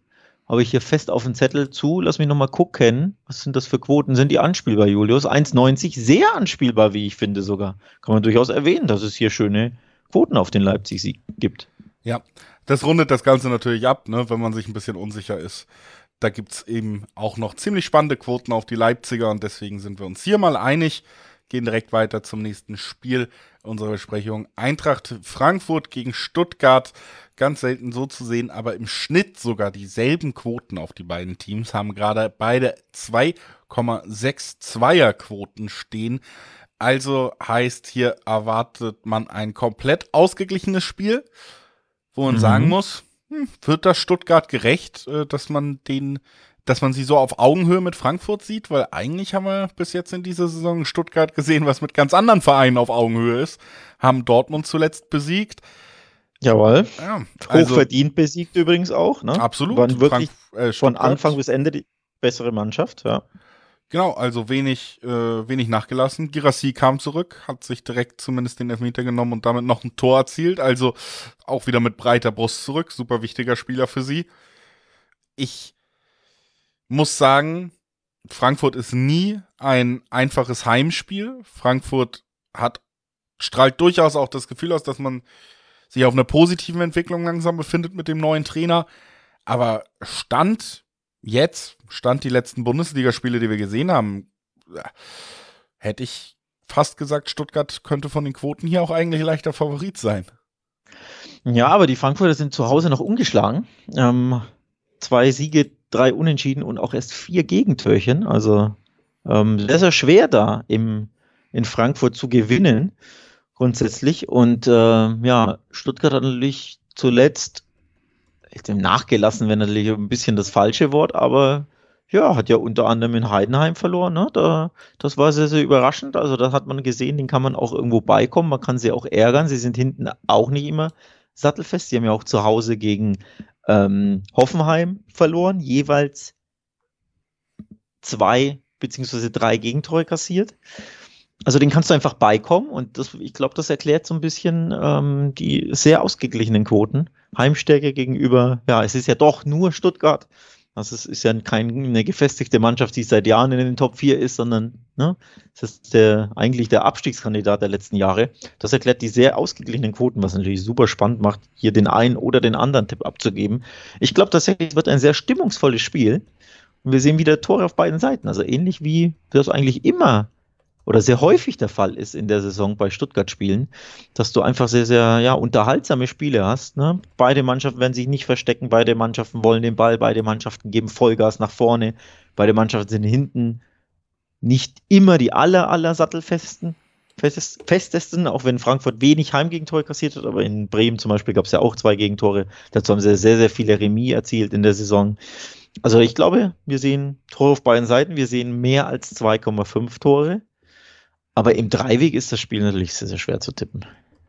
habe ich hier fest auf dem Zettel zu. Lass mich nochmal gucken. Was sind das für Quoten? Sind die anspielbar, Julius? 1,90, sehr anspielbar, wie ich finde sogar. Kann man durchaus erwähnen, dass es hier schöne Quoten auf den Leipzig-Sieg gibt. Ja, das rundet das Ganze natürlich ab, ne, wenn man sich ein bisschen unsicher ist. Da gibt's eben auch noch ziemlich spannende Quoten auf die Leipziger und deswegen sind wir uns hier mal einig. Gehen direkt weiter zum nächsten Spiel unserer Besprechung. Eintracht Frankfurt gegen Stuttgart. Ganz selten so zu sehen, aber im Schnitt sogar dieselben Quoten auf die beiden Teams. Haben gerade beide 2,62er Quoten stehen. Also heißt, hier erwartet man ein komplett ausgeglichenes Spiel, wo man sagen muss, wird das Stuttgart gerecht, dass man sie so auf Augenhöhe mit Frankfurt sieht, weil eigentlich haben wir bis jetzt in dieser Saison Stuttgart gesehen, was mit ganz anderen Vereinen auf Augenhöhe ist, haben Dortmund zuletzt besiegt. Jawohl. Ja, also, hochverdient besiegt übrigens auch, ne? Absolut. Waren wirklich von Anfang bis Ende die bessere Mannschaft, ja. Genau, also wenig nachgelassen. Guirassy kam zurück, hat sich direkt zumindest den Elfmeter genommen und damit noch ein Tor erzielt. Also auch wieder mit breiter Brust zurück. Super wichtiger Spieler für sie. Ich muss sagen, Frankfurt ist nie ein einfaches Heimspiel. Frankfurt strahlt durchaus auch das Gefühl aus, dass man sich auf einer positiven Entwicklung langsam befindet mit dem neuen Trainer. Aber Stand die letzten Bundesligaspiele, die wir gesehen haben, hätte ich fast gesagt, Stuttgart könnte von den Quoten hier auch eigentlich leichter Favorit sein. Ja, aber die Frankfurter sind zu Hause noch ungeschlagen. 2 Siege, 3 Unentschieden und auch erst 4 Gegentörchen. Also sehr, sehr schwer da in Frankfurt zu gewinnen, grundsätzlich. Und Stuttgart hat natürlich zuletzt nachgelassen, wäre natürlich ein bisschen das falsche Wort, aber ja, hat ja unter anderem in Heidenheim verloren, ne? Das war sehr, sehr überraschend. Also da hat man gesehen, den kann man auch irgendwo beikommen, man kann sie auch ärgern, sie sind hinten auch nicht immer sattelfest. Sie haben ja auch zu Hause gegen Hoffenheim verloren, jeweils 2 bzw. 3 Gegentore kassiert. Also den kannst du einfach beikommen und ich glaube, das erklärt so ein bisschen die sehr ausgeglichenen Quoten. Heimstärke gegenüber, es ist ja doch nur Stuttgart. Also es ist ja keine gefestigte Mannschaft, die seit Jahren in den Top 4 ist, sondern das ist eigentlich der Abstiegskandidat der letzten Jahre. Das erklärt die sehr ausgeglichenen Quoten, was natürlich super spannend macht, hier den einen oder den anderen Tipp abzugeben. Ich glaube tatsächlich, es wird ein sehr stimmungsvolles Spiel und wir sehen wieder Tore auf beiden Seiten. Also ähnlich wie das eigentlich immer oder sehr häufig der Fall ist in der Saison bei Stuttgart-Spielen, dass du einfach sehr, sehr unterhaltsame Spiele hast. Ne? Beide Mannschaften werden sich nicht verstecken, beide Mannschaften wollen den Ball, beide Mannschaften geben Vollgas nach vorne, beide Mannschaften sind hinten nicht immer die aller festesten, auch wenn Frankfurt wenig Heimgegentore kassiert hat, aber in Bremen zum Beispiel gab es ja auch 2 Gegentore, dazu haben sie sehr, sehr viele Remis erzielt in der Saison. Also ich glaube, wir sehen Tore auf beiden Seiten, wir sehen mehr als 2,5 Tore. Aber im Dreiweg ist das Spiel natürlich sehr, sehr schwer zu tippen.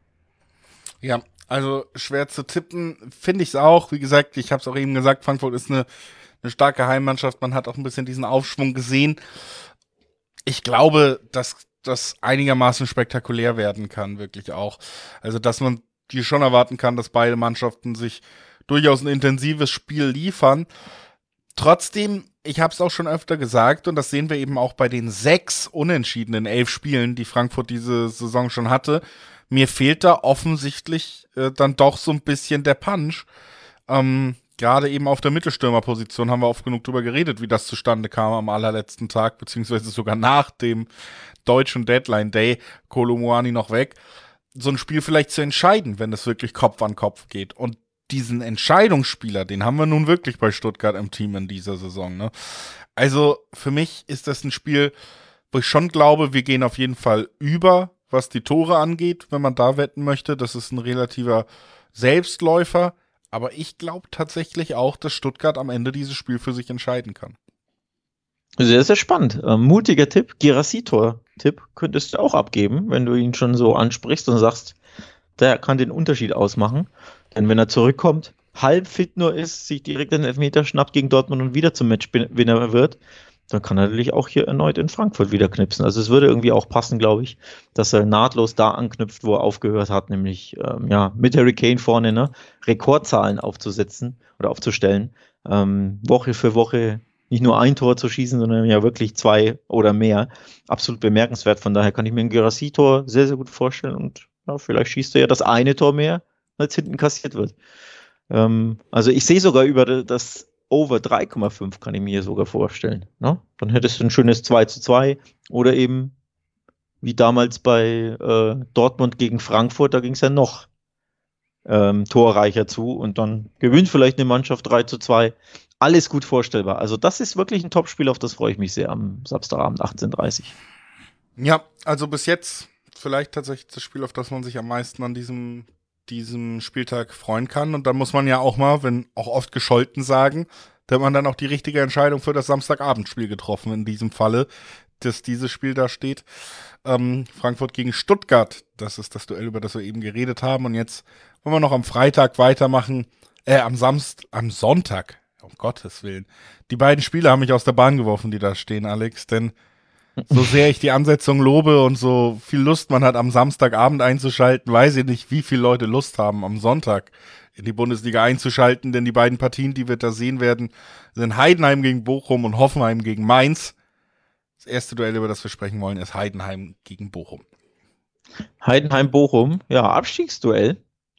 Ja, also schwer zu tippen finde ich es auch. Wie gesagt, ich habe es auch eben gesagt, Frankfurt ist eine starke Heimmannschaft. Man hat auch ein bisschen diesen Aufschwung gesehen. Ich glaube, dass das einigermaßen spektakulär werden kann, wirklich auch. Also, dass man hier schon erwarten kann, dass beide Mannschaften sich durchaus ein intensives Spiel liefern. Trotzdem, ich habe es auch schon öfter gesagt und das sehen wir eben auch bei den 6 unentschiedenen 11 Spielen, die Frankfurt diese Saison schon hatte. Mir fehlt da offensichtlich dann doch so ein bisschen der Punch. Gerade eben auf der Mittelstürmerposition haben wir oft genug drüber geredet, wie das zustande kam am allerletzten Tag, beziehungsweise sogar nach dem deutschen Deadline Day, Kolo Muani noch weg. So ein Spiel vielleicht zu entscheiden, wenn es wirklich Kopf an Kopf geht. Und diesen Entscheidungsspieler, den haben wir nun wirklich bei Stuttgart im Team in dieser Saison. Ne? Also für mich ist das ein Spiel, wo ich schon glaube, wir gehen auf jeden Fall über, was die Tore angeht, wenn man da wetten möchte. Das ist ein relativer Selbstläufer. Aber ich glaube tatsächlich auch, dass Stuttgart am Ende dieses Spiel für sich entscheiden kann. Sehr, sehr spannend. Mutiger Tipp, Guirassy-Tor-Tipp könntest du auch abgeben, wenn du ihn schon so ansprichst und sagst, der kann den Unterschied ausmachen. Denn wenn er zurückkommt, halb fit nur ist, sich direkt den Elfmeter schnappt gegen Dortmund und wieder zum Matchwinner wird, dann kann er natürlich auch hier erneut in Frankfurt wieder knipsen. Also es würde irgendwie auch passen, glaube ich, dass er nahtlos da anknüpft, wo er aufgehört hat, nämlich mit Harry Kane vorne Rekordzahlen aufzusetzen oder aufzustellen. Woche für Woche nicht nur ein Tor zu schießen, sondern ja wirklich 2 oder mehr. Absolut bemerkenswert. Von daher kann ich mir ein Guirassy-Tor sehr, sehr gut vorstellen. Und ja, vielleicht schießt er ja das eine Tor mehr, als hinten kassiert wird. Also ich sehe sogar über das Over 3,5 kann ich mir sogar vorstellen. Ne? Dann hättest du ein schönes 2:2 oder eben wie damals bei Dortmund gegen Frankfurt, da ging es ja noch torreicher zu und dann gewinnt vielleicht eine Mannschaft 3:2. Alles gut vorstellbar. Also das ist wirklich ein Topspiel, auf das freue ich mich sehr am Samstagabend 18:30. Ja, also bis jetzt vielleicht tatsächlich das Spiel, auf das man sich am meisten an diesem Spieltag freuen kann. Und da muss man ja auch mal, wenn auch oft gescholten sagen, da hat man dann auch die richtige Entscheidung für das Samstagabendspiel getroffen in diesem Falle, dass dieses Spiel da steht. Frankfurt gegen Stuttgart, das ist das Duell, über das wir eben geredet haben. Und jetzt wollen wir noch am Freitag weitermachen, am Sonntag, um Gottes Willen. Die beiden Spiele haben mich aus der Bahn geworfen, die da stehen, Alex, denn so sehr ich die Ansetzung lobe und so viel Lust man hat, am Samstagabend einzuschalten, weiß ich nicht, wie viele Leute Lust haben, am Sonntag in die Bundesliga einzuschalten, denn die beiden Partien, die wir da sehen werden, sind Heidenheim gegen Bochum und Hoffenheim gegen Mainz. Das erste Duell, über das wir sprechen wollen, ist Heidenheim gegen Bochum. Heidenheim-Bochum, ja, Abstiegsduell.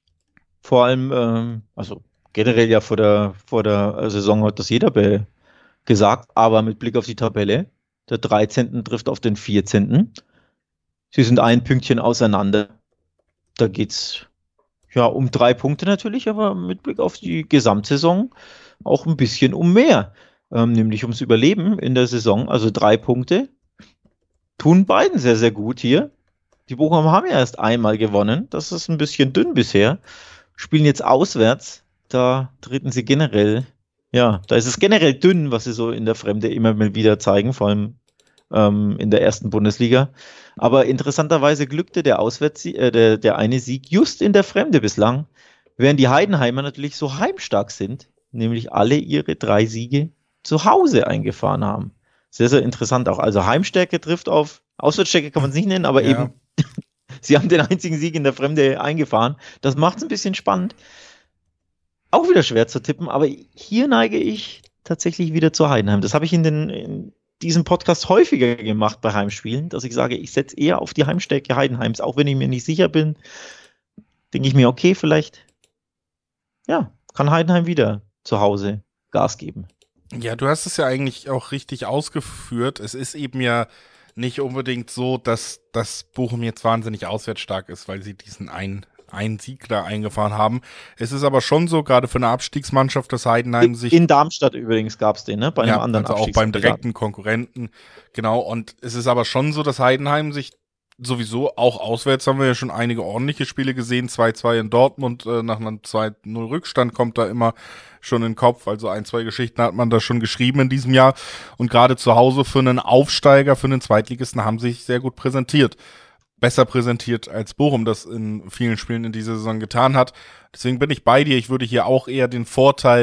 Vor allem, also generell ja vor der Saison hat das jeder gesagt, aber mit Blick auf die Tabelle, der 13. trifft auf den 14. Sie sind ein Pünktchen auseinander. Da geht's ja um 3 Punkte natürlich, aber mit Blick auf die Gesamtsaison auch ein bisschen um mehr. Nämlich ums Überleben in der Saison, also 3 Punkte. Tun beiden sehr, sehr gut hier. Die Bochum haben ja erst einmal gewonnen. Das ist ein bisschen dünn bisher. Spielen jetzt auswärts. Da treten sie generell, ja, da ist es generell dünn, was sie so in der Fremde immer mal wieder zeigen, vor allem in der ersten Bundesliga. Aber interessanterweise glückte der der eine Sieg just in der Fremde bislang, während die Heidenheimer natürlich so heimstark sind, nämlich alle ihre 3 Siege zu Hause eingefahren haben. Sehr, sehr interessant auch. Also Heimstärke trifft auf Auswärtsstärke kann man es nicht nennen, aber eben sie haben den einzigen Sieg in der Fremde eingefahren. Das macht es ein bisschen spannend. Auch wieder schwer zu tippen, aber hier neige ich tatsächlich wieder zu Heidenheim. Das habe ich in diesem Podcast häufiger gemacht bei Heimspielen, dass ich sage, ich setze eher auf die Heimstärke Heidenheims, auch wenn ich mir nicht sicher bin, denke ich mir, okay, vielleicht ja, kann Heidenheim wieder zu Hause Gas geben. Ja, du hast es ja eigentlich auch richtig ausgeführt. Es ist eben ja nicht unbedingt so, dass das Bochum jetzt wahnsinnig auswärtsstark ist, weil sie diesen einen Sieg da eingefahren haben. Es ist aber schon so, gerade für eine Abstiegsmannschaft, dass Heidenheim sich... In Darmstadt übrigens gab es den, ne? Bei einem anderen also auch beim direkten Konkurrenten. Genau, und es ist aber schon so, dass Heidenheim sich sowieso, auch auswärts haben wir ja schon einige ordentliche Spiele gesehen, 2:2 in Dortmund, nach einem 2:0 Rückstand kommt da immer schon in den Kopf, also 1, 2 Geschichten hat man da schon geschrieben in diesem Jahr und gerade zu Hause für einen Aufsteiger, für einen Zweitligisten haben sich sehr gut präsentiert. Besser präsentiert als Bochum das in vielen Spielen in dieser Saison getan hat. Deswegen bin ich bei dir, ich würde hier auch eher den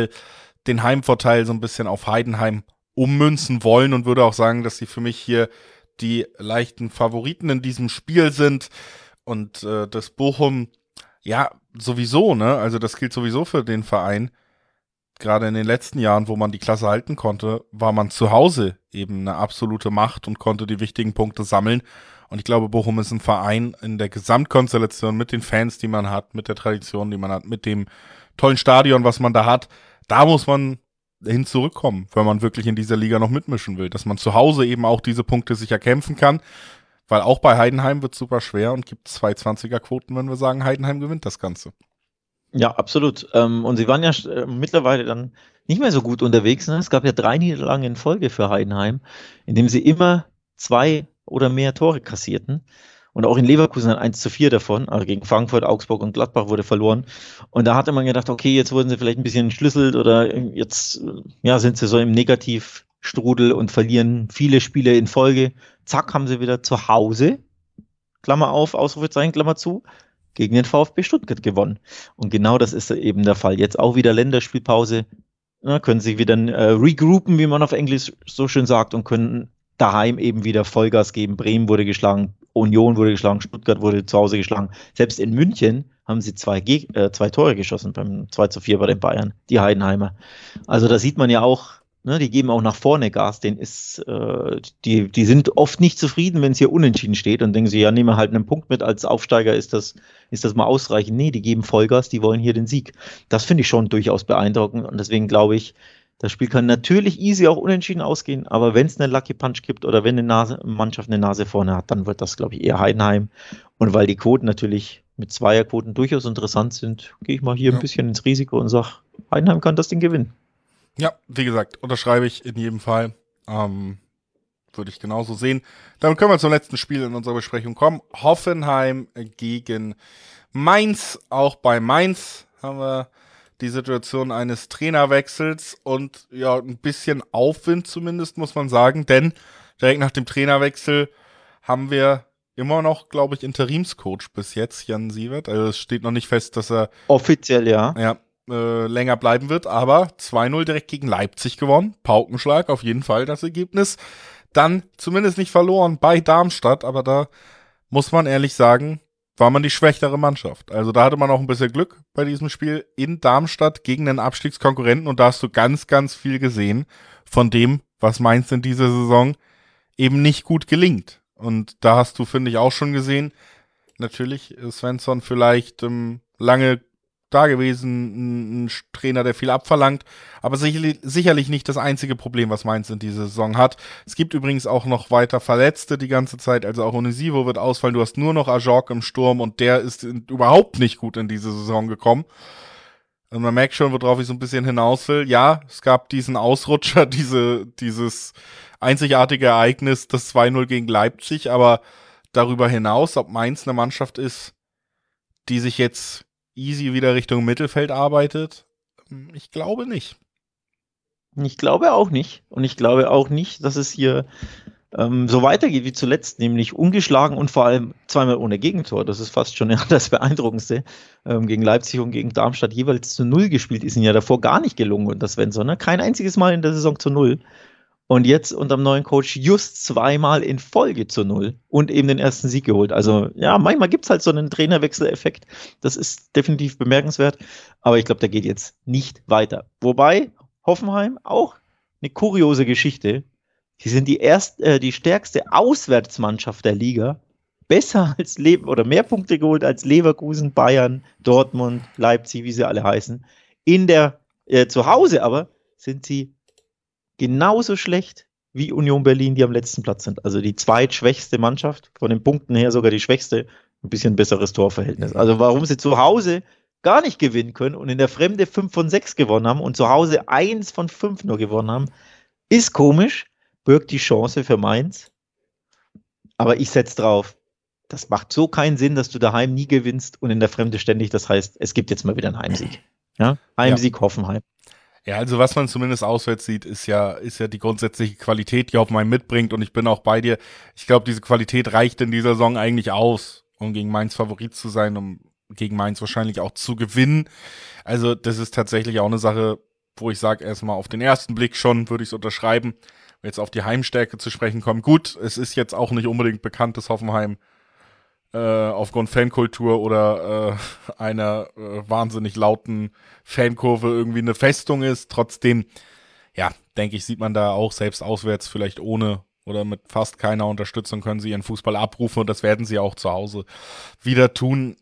Heimvorteil so ein bisschen auf Heidenheim ummünzen wollen und würde auch sagen, dass sie für mich hier die leichten Favoriten in diesem Spiel sind und das Bochum, ja, sowieso, ne, also das gilt sowieso für den Verein, gerade in den letzten Jahren, wo man die Klasse halten konnte, war man zu Hause eben eine absolute Macht und konnte die wichtigen Punkte sammeln und ich glaube, Bochum ist ein Verein in der Gesamtkonstellation mit den Fans, die man hat, mit der Tradition, die man hat, mit dem tollen Stadion, was man da hat, da muss man hin zurückkommen, wenn man wirklich in dieser Liga noch mitmischen will, dass man zu Hause eben auch diese Punkte sich erkämpfen kann, weil auch bei Heidenheim wird es super schwer und gibt 2,20er-Quoten, wenn wir sagen, Heidenheim gewinnt das Ganze. Ja, absolut. Und sie waren ja mittlerweile dann nicht mehr so gut unterwegs. Ne? Es gab ja 3 Niederlagen in Folge für Heidenheim, indem sie immer 2 oder mehr Tore kassierten. Und auch in Leverkusen dann 1:4 davon, also gegen Frankfurt, Augsburg und Gladbach wurde verloren. Und da hatte man gedacht, okay, jetzt wurden sie vielleicht ein bisschen entschlüsselt oder jetzt ja, sind sie so im Negativstrudel und verlieren viele Spiele in Folge. Zack, haben sie wieder zu Hause, Klammer auf, Ausrufezeichen, Klammer zu, gegen den VfB Stuttgart gewonnen. Und genau das ist eben der Fall. Jetzt auch wieder Länderspielpause, können sie wieder regroupen, wie man auf Englisch so schön sagt, und können daheim eben wieder Vollgas geben. Bremen wurde geschlagen, Union wurde geschlagen, Stuttgart wurde zu Hause geschlagen. Selbst in München haben sie zwei Tore geschossen beim 2:4 bei den Bayern, die Heidenheimer. Also da sieht man ja auch, ne, die geben auch nach vorne Gas. Die sind oft nicht zufrieden, wenn es hier unentschieden steht und denken sie, ja, nehmen wir halt einen Punkt mit, als Aufsteiger ist das mal ausreichend. Nee, die geben Vollgas, die wollen hier den Sieg. Das finde ich schon durchaus beeindruckend und deswegen glaube ich, das Spiel kann natürlich easy auch unentschieden ausgehen, aber wenn es einen Lucky Punch gibt oder wenn eine Mannschaft eine Nase vorne hat, dann wird das, glaube ich, eher Heidenheim. Und weil die Quoten natürlich mit Zweierquoten durchaus interessant sind, gehe ich mal hier ein bisschen ins Risiko und sage, Heidenheim kann das Ding gewinnen. Ja, wie gesagt, unterschreibe ich in jedem Fall. Würde ich genauso sehen. Dann können wir zum letzten Spiel in unserer Besprechung kommen. Hoffenheim gegen Mainz. Auch bei Mainz haben wir die Situation eines Trainerwechsels und ja, ein bisschen Aufwind zumindest, muss man sagen. Denn direkt nach dem Trainerwechsel haben wir immer noch, glaube ich, Interimscoach bis jetzt, Jan Siewert. Also es steht noch nicht fest, dass er offiziell, ja. Länger bleiben wird, aber 2-0 direkt gegen Leipzig gewonnen. Paukenschlag, auf jeden Fall das Ergebnis. Dann zumindest nicht verloren bei Darmstadt, aber da muss man ehrlich sagen, war man die schwächere Mannschaft. Also da hatte man auch ein bisschen Glück bei diesem Spiel in Darmstadt gegen den Abstiegskonkurrenten und da hast du ganz, ganz viel gesehen von dem, was Mainz in dieser Saison eben nicht gut gelingt. Und da hast du, finde ich, auch schon gesehen, natürlich Svensson vielleicht lange da gewesen, ein Trainer, der viel abverlangt, aber sicherlich nicht das einzige Problem, was Mainz in dieser Saison hat. Es gibt übrigens auch noch weiter Verletzte die ganze Zeit, also auch Onisivo wird ausfallen, du hast nur noch Ajorc im Sturm und der ist überhaupt nicht gut in diese Saison gekommen. Und man merkt schon, worauf ich so ein bisschen hinaus will. Ja, es gab diesen Ausrutscher, dieses einzigartige Ereignis, das 2-0 gegen Leipzig, aber darüber hinaus, ob Mainz eine Mannschaft ist, die sich jetzt easy wieder Richtung Mittelfeld arbeitet? Ich glaube nicht. Ich glaube auch nicht. Und ich glaube auch nicht, dass es hier so weitergeht wie zuletzt, nämlich ungeschlagen und vor allem zweimal ohne Gegentor. Das ist fast schon das Beeindruckendste. Gegen Leipzig und gegen Darmstadt jeweils zu 0 gespielt, ist ihnen ja davor gar nicht gelungen. Und das Svensson, ne? Kein einziges Mal in der Saison zu 0. Und jetzt unter dem neuen Coach just zweimal in Folge zu 0 und eben den ersten Sieg geholt. Also ja, manchmal gibt es halt so einen Trainerwechseleffekt. Das ist definitiv bemerkenswert. Aber ich glaube, der geht jetzt nicht weiter. Wobei Hoffenheim auch eine kuriose Geschichte. Sie sind die stärkste Auswärtsmannschaft der Liga. Besser als oder mehr Punkte geholt als Leverkusen, Bayern, Dortmund, Leipzig, wie sie alle heißen. Zu Hause aber sind sie genauso schlecht wie Union Berlin, die am letzten Platz sind. Also die zweitschwächste Mannschaft, von den Punkten her sogar die schwächste, ein bisschen besseres Torverhältnis. Also warum sie zu Hause gar nicht gewinnen können und in der Fremde 5 von 6 gewonnen haben und zu Hause 1 von 5 nur gewonnen haben, ist komisch, birgt die Chance für Mainz. Aber ich setze drauf, das macht so keinen Sinn, dass du daheim nie gewinnst und in der Fremde ständig. Das heißt, es gibt jetzt mal wieder einen Heimsieg. Ja? Heimsieg Hoffenheim. Ja, also was man zumindest auswärts sieht, ist ja die grundsätzliche Qualität, die Hoffenheim mitbringt und ich bin auch bei dir. Ich glaube, diese Qualität reicht in dieser Saison eigentlich aus, um gegen Mainz Favorit zu sein, um gegen Mainz wahrscheinlich auch zu gewinnen. Also das ist tatsächlich auch eine Sache, wo ich sage, erstmal auf den ersten Blick schon würde ich es unterschreiben. Jetzt auf die Heimstärke zu sprechen kommen. Gut, es ist jetzt auch nicht unbedingt bekannt, dass Hoffenheim aufgrund Fankultur oder einer wahnsinnig lauten Fankurve irgendwie eine Festung ist. Trotzdem, ja, denke ich, sieht man da auch selbst auswärts vielleicht ohne oder mit fast keiner Unterstützung können sie ihren Fußball abrufen und das werden sie auch zu Hause wieder tun.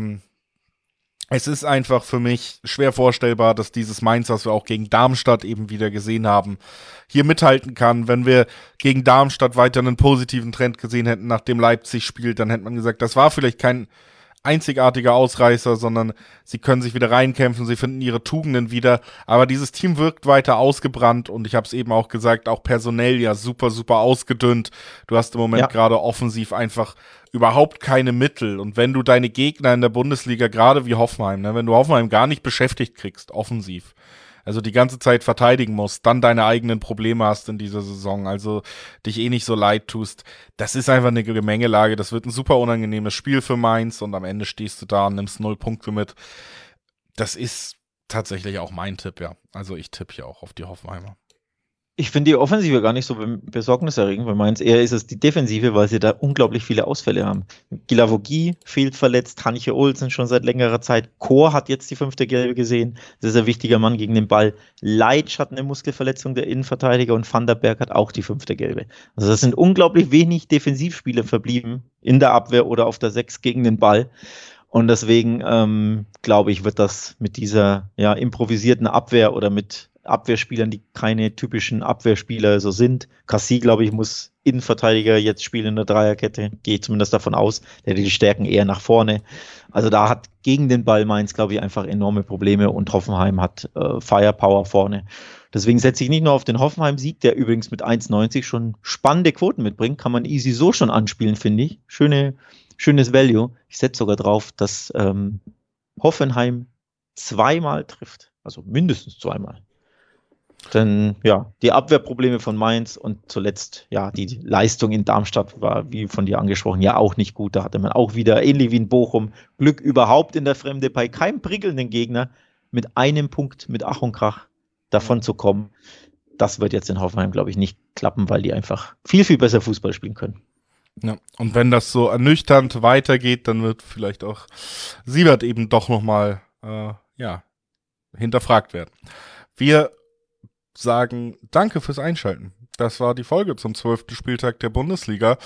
Es ist einfach für mich schwer vorstellbar, dass dieses Mainz, was wir auch gegen Darmstadt eben wieder gesehen haben, hier mithalten kann. Wenn wir gegen Darmstadt weiter einen positiven Trend gesehen hätten, nachdem Leipzig spielt, dann hätte man gesagt, das war vielleicht kein einzigartiger Ausreißer, sondern sie können sich wieder reinkämpfen, sie finden ihre Tugenden wieder, aber dieses Team wirkt weiter ausgebrannt und ich habe es eben auch gesagt, auch personell ja super, super ausgedünnt. Du hast im Moment gerade offensiv einfach überhaupt keine Mittel und wenn du deine Gegner in der Bundesliga, gerade wie Hoffenheim, ne, wenn du Hoffenheim gar nicht beschäftigt kriegst, offensiv, also die ganze Zeit verteidigen musst, dann deine eigenen Probleme hast in dieser Saison, also dich nicht so leid tust, das ist einfach eine Gemengelage, das wird ein super unangenehmes Spiel für Mainz und am Ende stehst du da und nimmst 0 Punkte mit. Das ist tatsächlich auch mein Tipp, ja. Also ich tippe hier auch auf die Hoffenheimer. Ich finde die Offensive gar nicht so besorgniserregend. Bei Mainz eher ist es die Defensive, weil sie da unglaublich viele Ausfälle haben. Gilavogi fehlt verletzt, Hanche Olsen schon seit längerer Zeit. Chor hat jetzt die 5. Gelbe gesehen. Das ist ein wichtiger Mann gegen den Ball. Leitsch hat eine Muskelverletzung, der Innenverteidiger, und Van der Berg hat auch die 5. Gelbe. Also das sind unglaublich wenig Defensivspieler verblieben in der Abwehr oder auf der 6 gegen den Ball. Und deswegen glaube ich, wird das mit dieser improvisierten Abwehr oder mit Abwehrspielern, die keine typischen Abwehrspieler so sind. Cassie, glaube ich, muss Innenverteidiger jetzt spielen in der Dreierkette. Gehe zumindest davon aus. Der hat die Stärken eher nach vorne. Also da hat gegen den Ball Mainz, glaube ich, einfach enorme Probleme, und Hoffenheim hat Firepower vorne. Deswegen setze ich nicht nur auf den Hoffenheim-Sieg, der übrigens mit 1,90 schon spannende Quoten mitbringt. Kann man easy so schon anspielen, finde ich. Schönes Value. Ich setze sogar drauf, dass Hoffenheim zweimal trifft. Also mindestens zweimal. Denn ja, die Abwehrprobleme von Mainz und zuletzt die Leistung in Darmstadt war, wie von dir angesprochen, ja auch nicht gut. Da hatte man auch wieder, ähnlich wie in Bochum, Glück überhaupt in der Fremde, bei keinem prickelnden Gegner mit einem Punkt mit Ach und Krach davon zu kommen. Das wird jetzt in Hoffenheim, glaube ich, nicht klappen, weil die einfach viel, viel besser Fußball spielen können. Ja, und wenn das so ernüchternd weitergeht, dann wird vielleicht auch Siebert eben doch nochmal hinterfragt werden. Wir sagen danke fürs Einschalten. Das war die Folge zum 12. Spieltag der Bundesliga.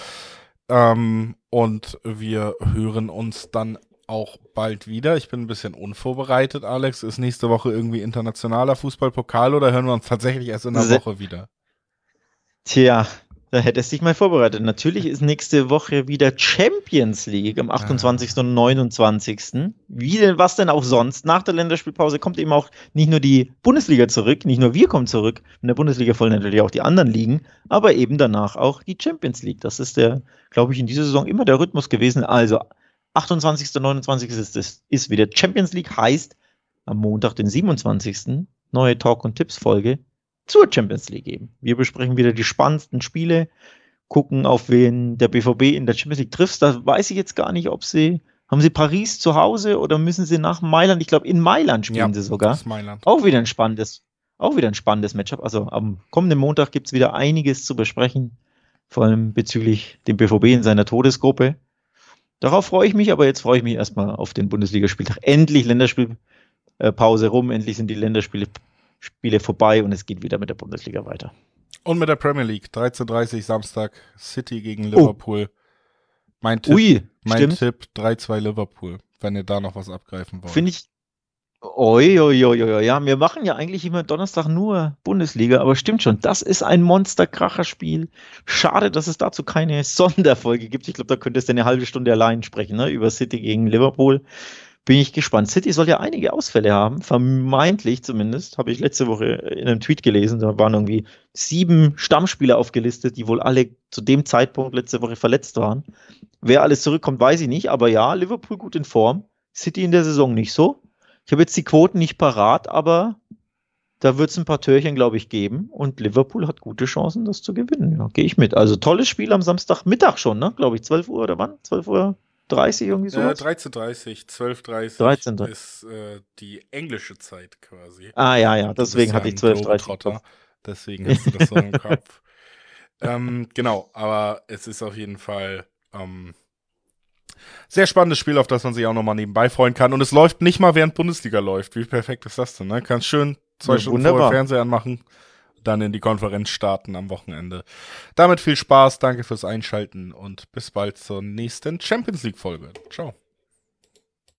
Und wir hören uns dann auch bald wieder. Ich bin ein bisschen unvorbereitet, Alex. Ist nächste Woche irgendwie internationaler Fußballpokal oder hören wir uns tatsächlich erst in der Woche wieder? Tja, da hättest du dich mal vorbereitet. Natürlich ist nächste Woche wieder Champions League am 28. und 29. Was denn auch sonst? Nach der Länderspielpause kommt eben auch nicht nur die Bundesliga zurück, nicht nur wir kommen zurück. In der Bundesliga folgen natürlich auch die anderen Ligen, aber eben danach auch die Champions League. Das ist glaube ich, in dieser Saison immer der Rhythmus gewesen. Also 28. und 29. ist wieder Champions League, heißt am Montag, den 27. neue Talk- und Tipps-Folge zur Champions League geben. Wir besprechen wieder die spannendsten Spiele, gucken, auf wen der BVB in der Champions League trifft. Da weiß ich jetzt gar nicht, haben sie Paris zu Hause oder müssen sie nach Mailand? Ich glaube, in Mailand spielen sie sogar. Das ist Mailand. Auch wieder ein spannendes Matchup. Also am kommenden Montag gibt es wieder einiges zu besprechen, vor allem bezüglich dem BVB in seiner Todesgruppe. Darauf freue ich mich, aber jetzt freue ich mich erstmal auf den Bundesligaspieltag. Endlich Länderspielpause rum, endlich sind die Länderspiele vorbei und es geht wieder mit der Bundesliga weiter. Und mit der Premier League, 13:30 Samstag, City gegen Liverpool. Mein Tipp 3-2 Liverpool, wenn ihr da noch was abgreifen wollt. Finde ich, ja, wir machen ja eigentlich immer Donnerstag nur Bundesliga, aber stimmt schon, das ist ein Monsterkracher-Spiel. Schade, dass es dazu keine Sonderfolge gibt. Ich glaube, da könntest du eine halbe Stunde allein sprechen, ne? Über City gegen Liverpool. Bin ich gespannt. City soll ja einige Ausfälle haben, vermeintlich zumindest, habe ich letzte Woche in einem Tweet gelesen, da waren irgendwie 7 Stammspieler aufgelistet, die wohl alle zu dem Zeitpunkt letzte Woche verletzt waren. Wer alles zurückkommt, weiß ich nicht, aber ja, Liverpool gut in Form, City in der Saison nicht so. Ich habe jetzt die Quoten nicht parat, aber da wird es ein paar Törchen, glaube ich, geben und Liverpool hat gute Chancen, das zu gewinnen. Ja, gehe ich mit. Also tolles Spiel am Samstagmittag schon, ne? Glaube ich, 12 Uhr oder wann? 12:30 irgendwie sowas? 13:30, 12:30 13:30 ist die englische Zeit quasi. Ja, deswegen hatte ich 12:30. Deswegen hast du das so im Kopf. Genau, aber es ist auf jeden Fall sehr spannendes Spiel, auf das man sich auch nochmal nebenbei freuen kann. Und es läuft nicht mal, während Bundesliga läuft. Wie perfekt ist das denn? Ne? Kannst schön 2 Stunden vorher Fernseher anmachen, dann in die Konferenz starten am Wochenende. Damit viel Spaß, danke fürs Einschalten und bis bald zur nächsten Champions League-Folge. Ciao.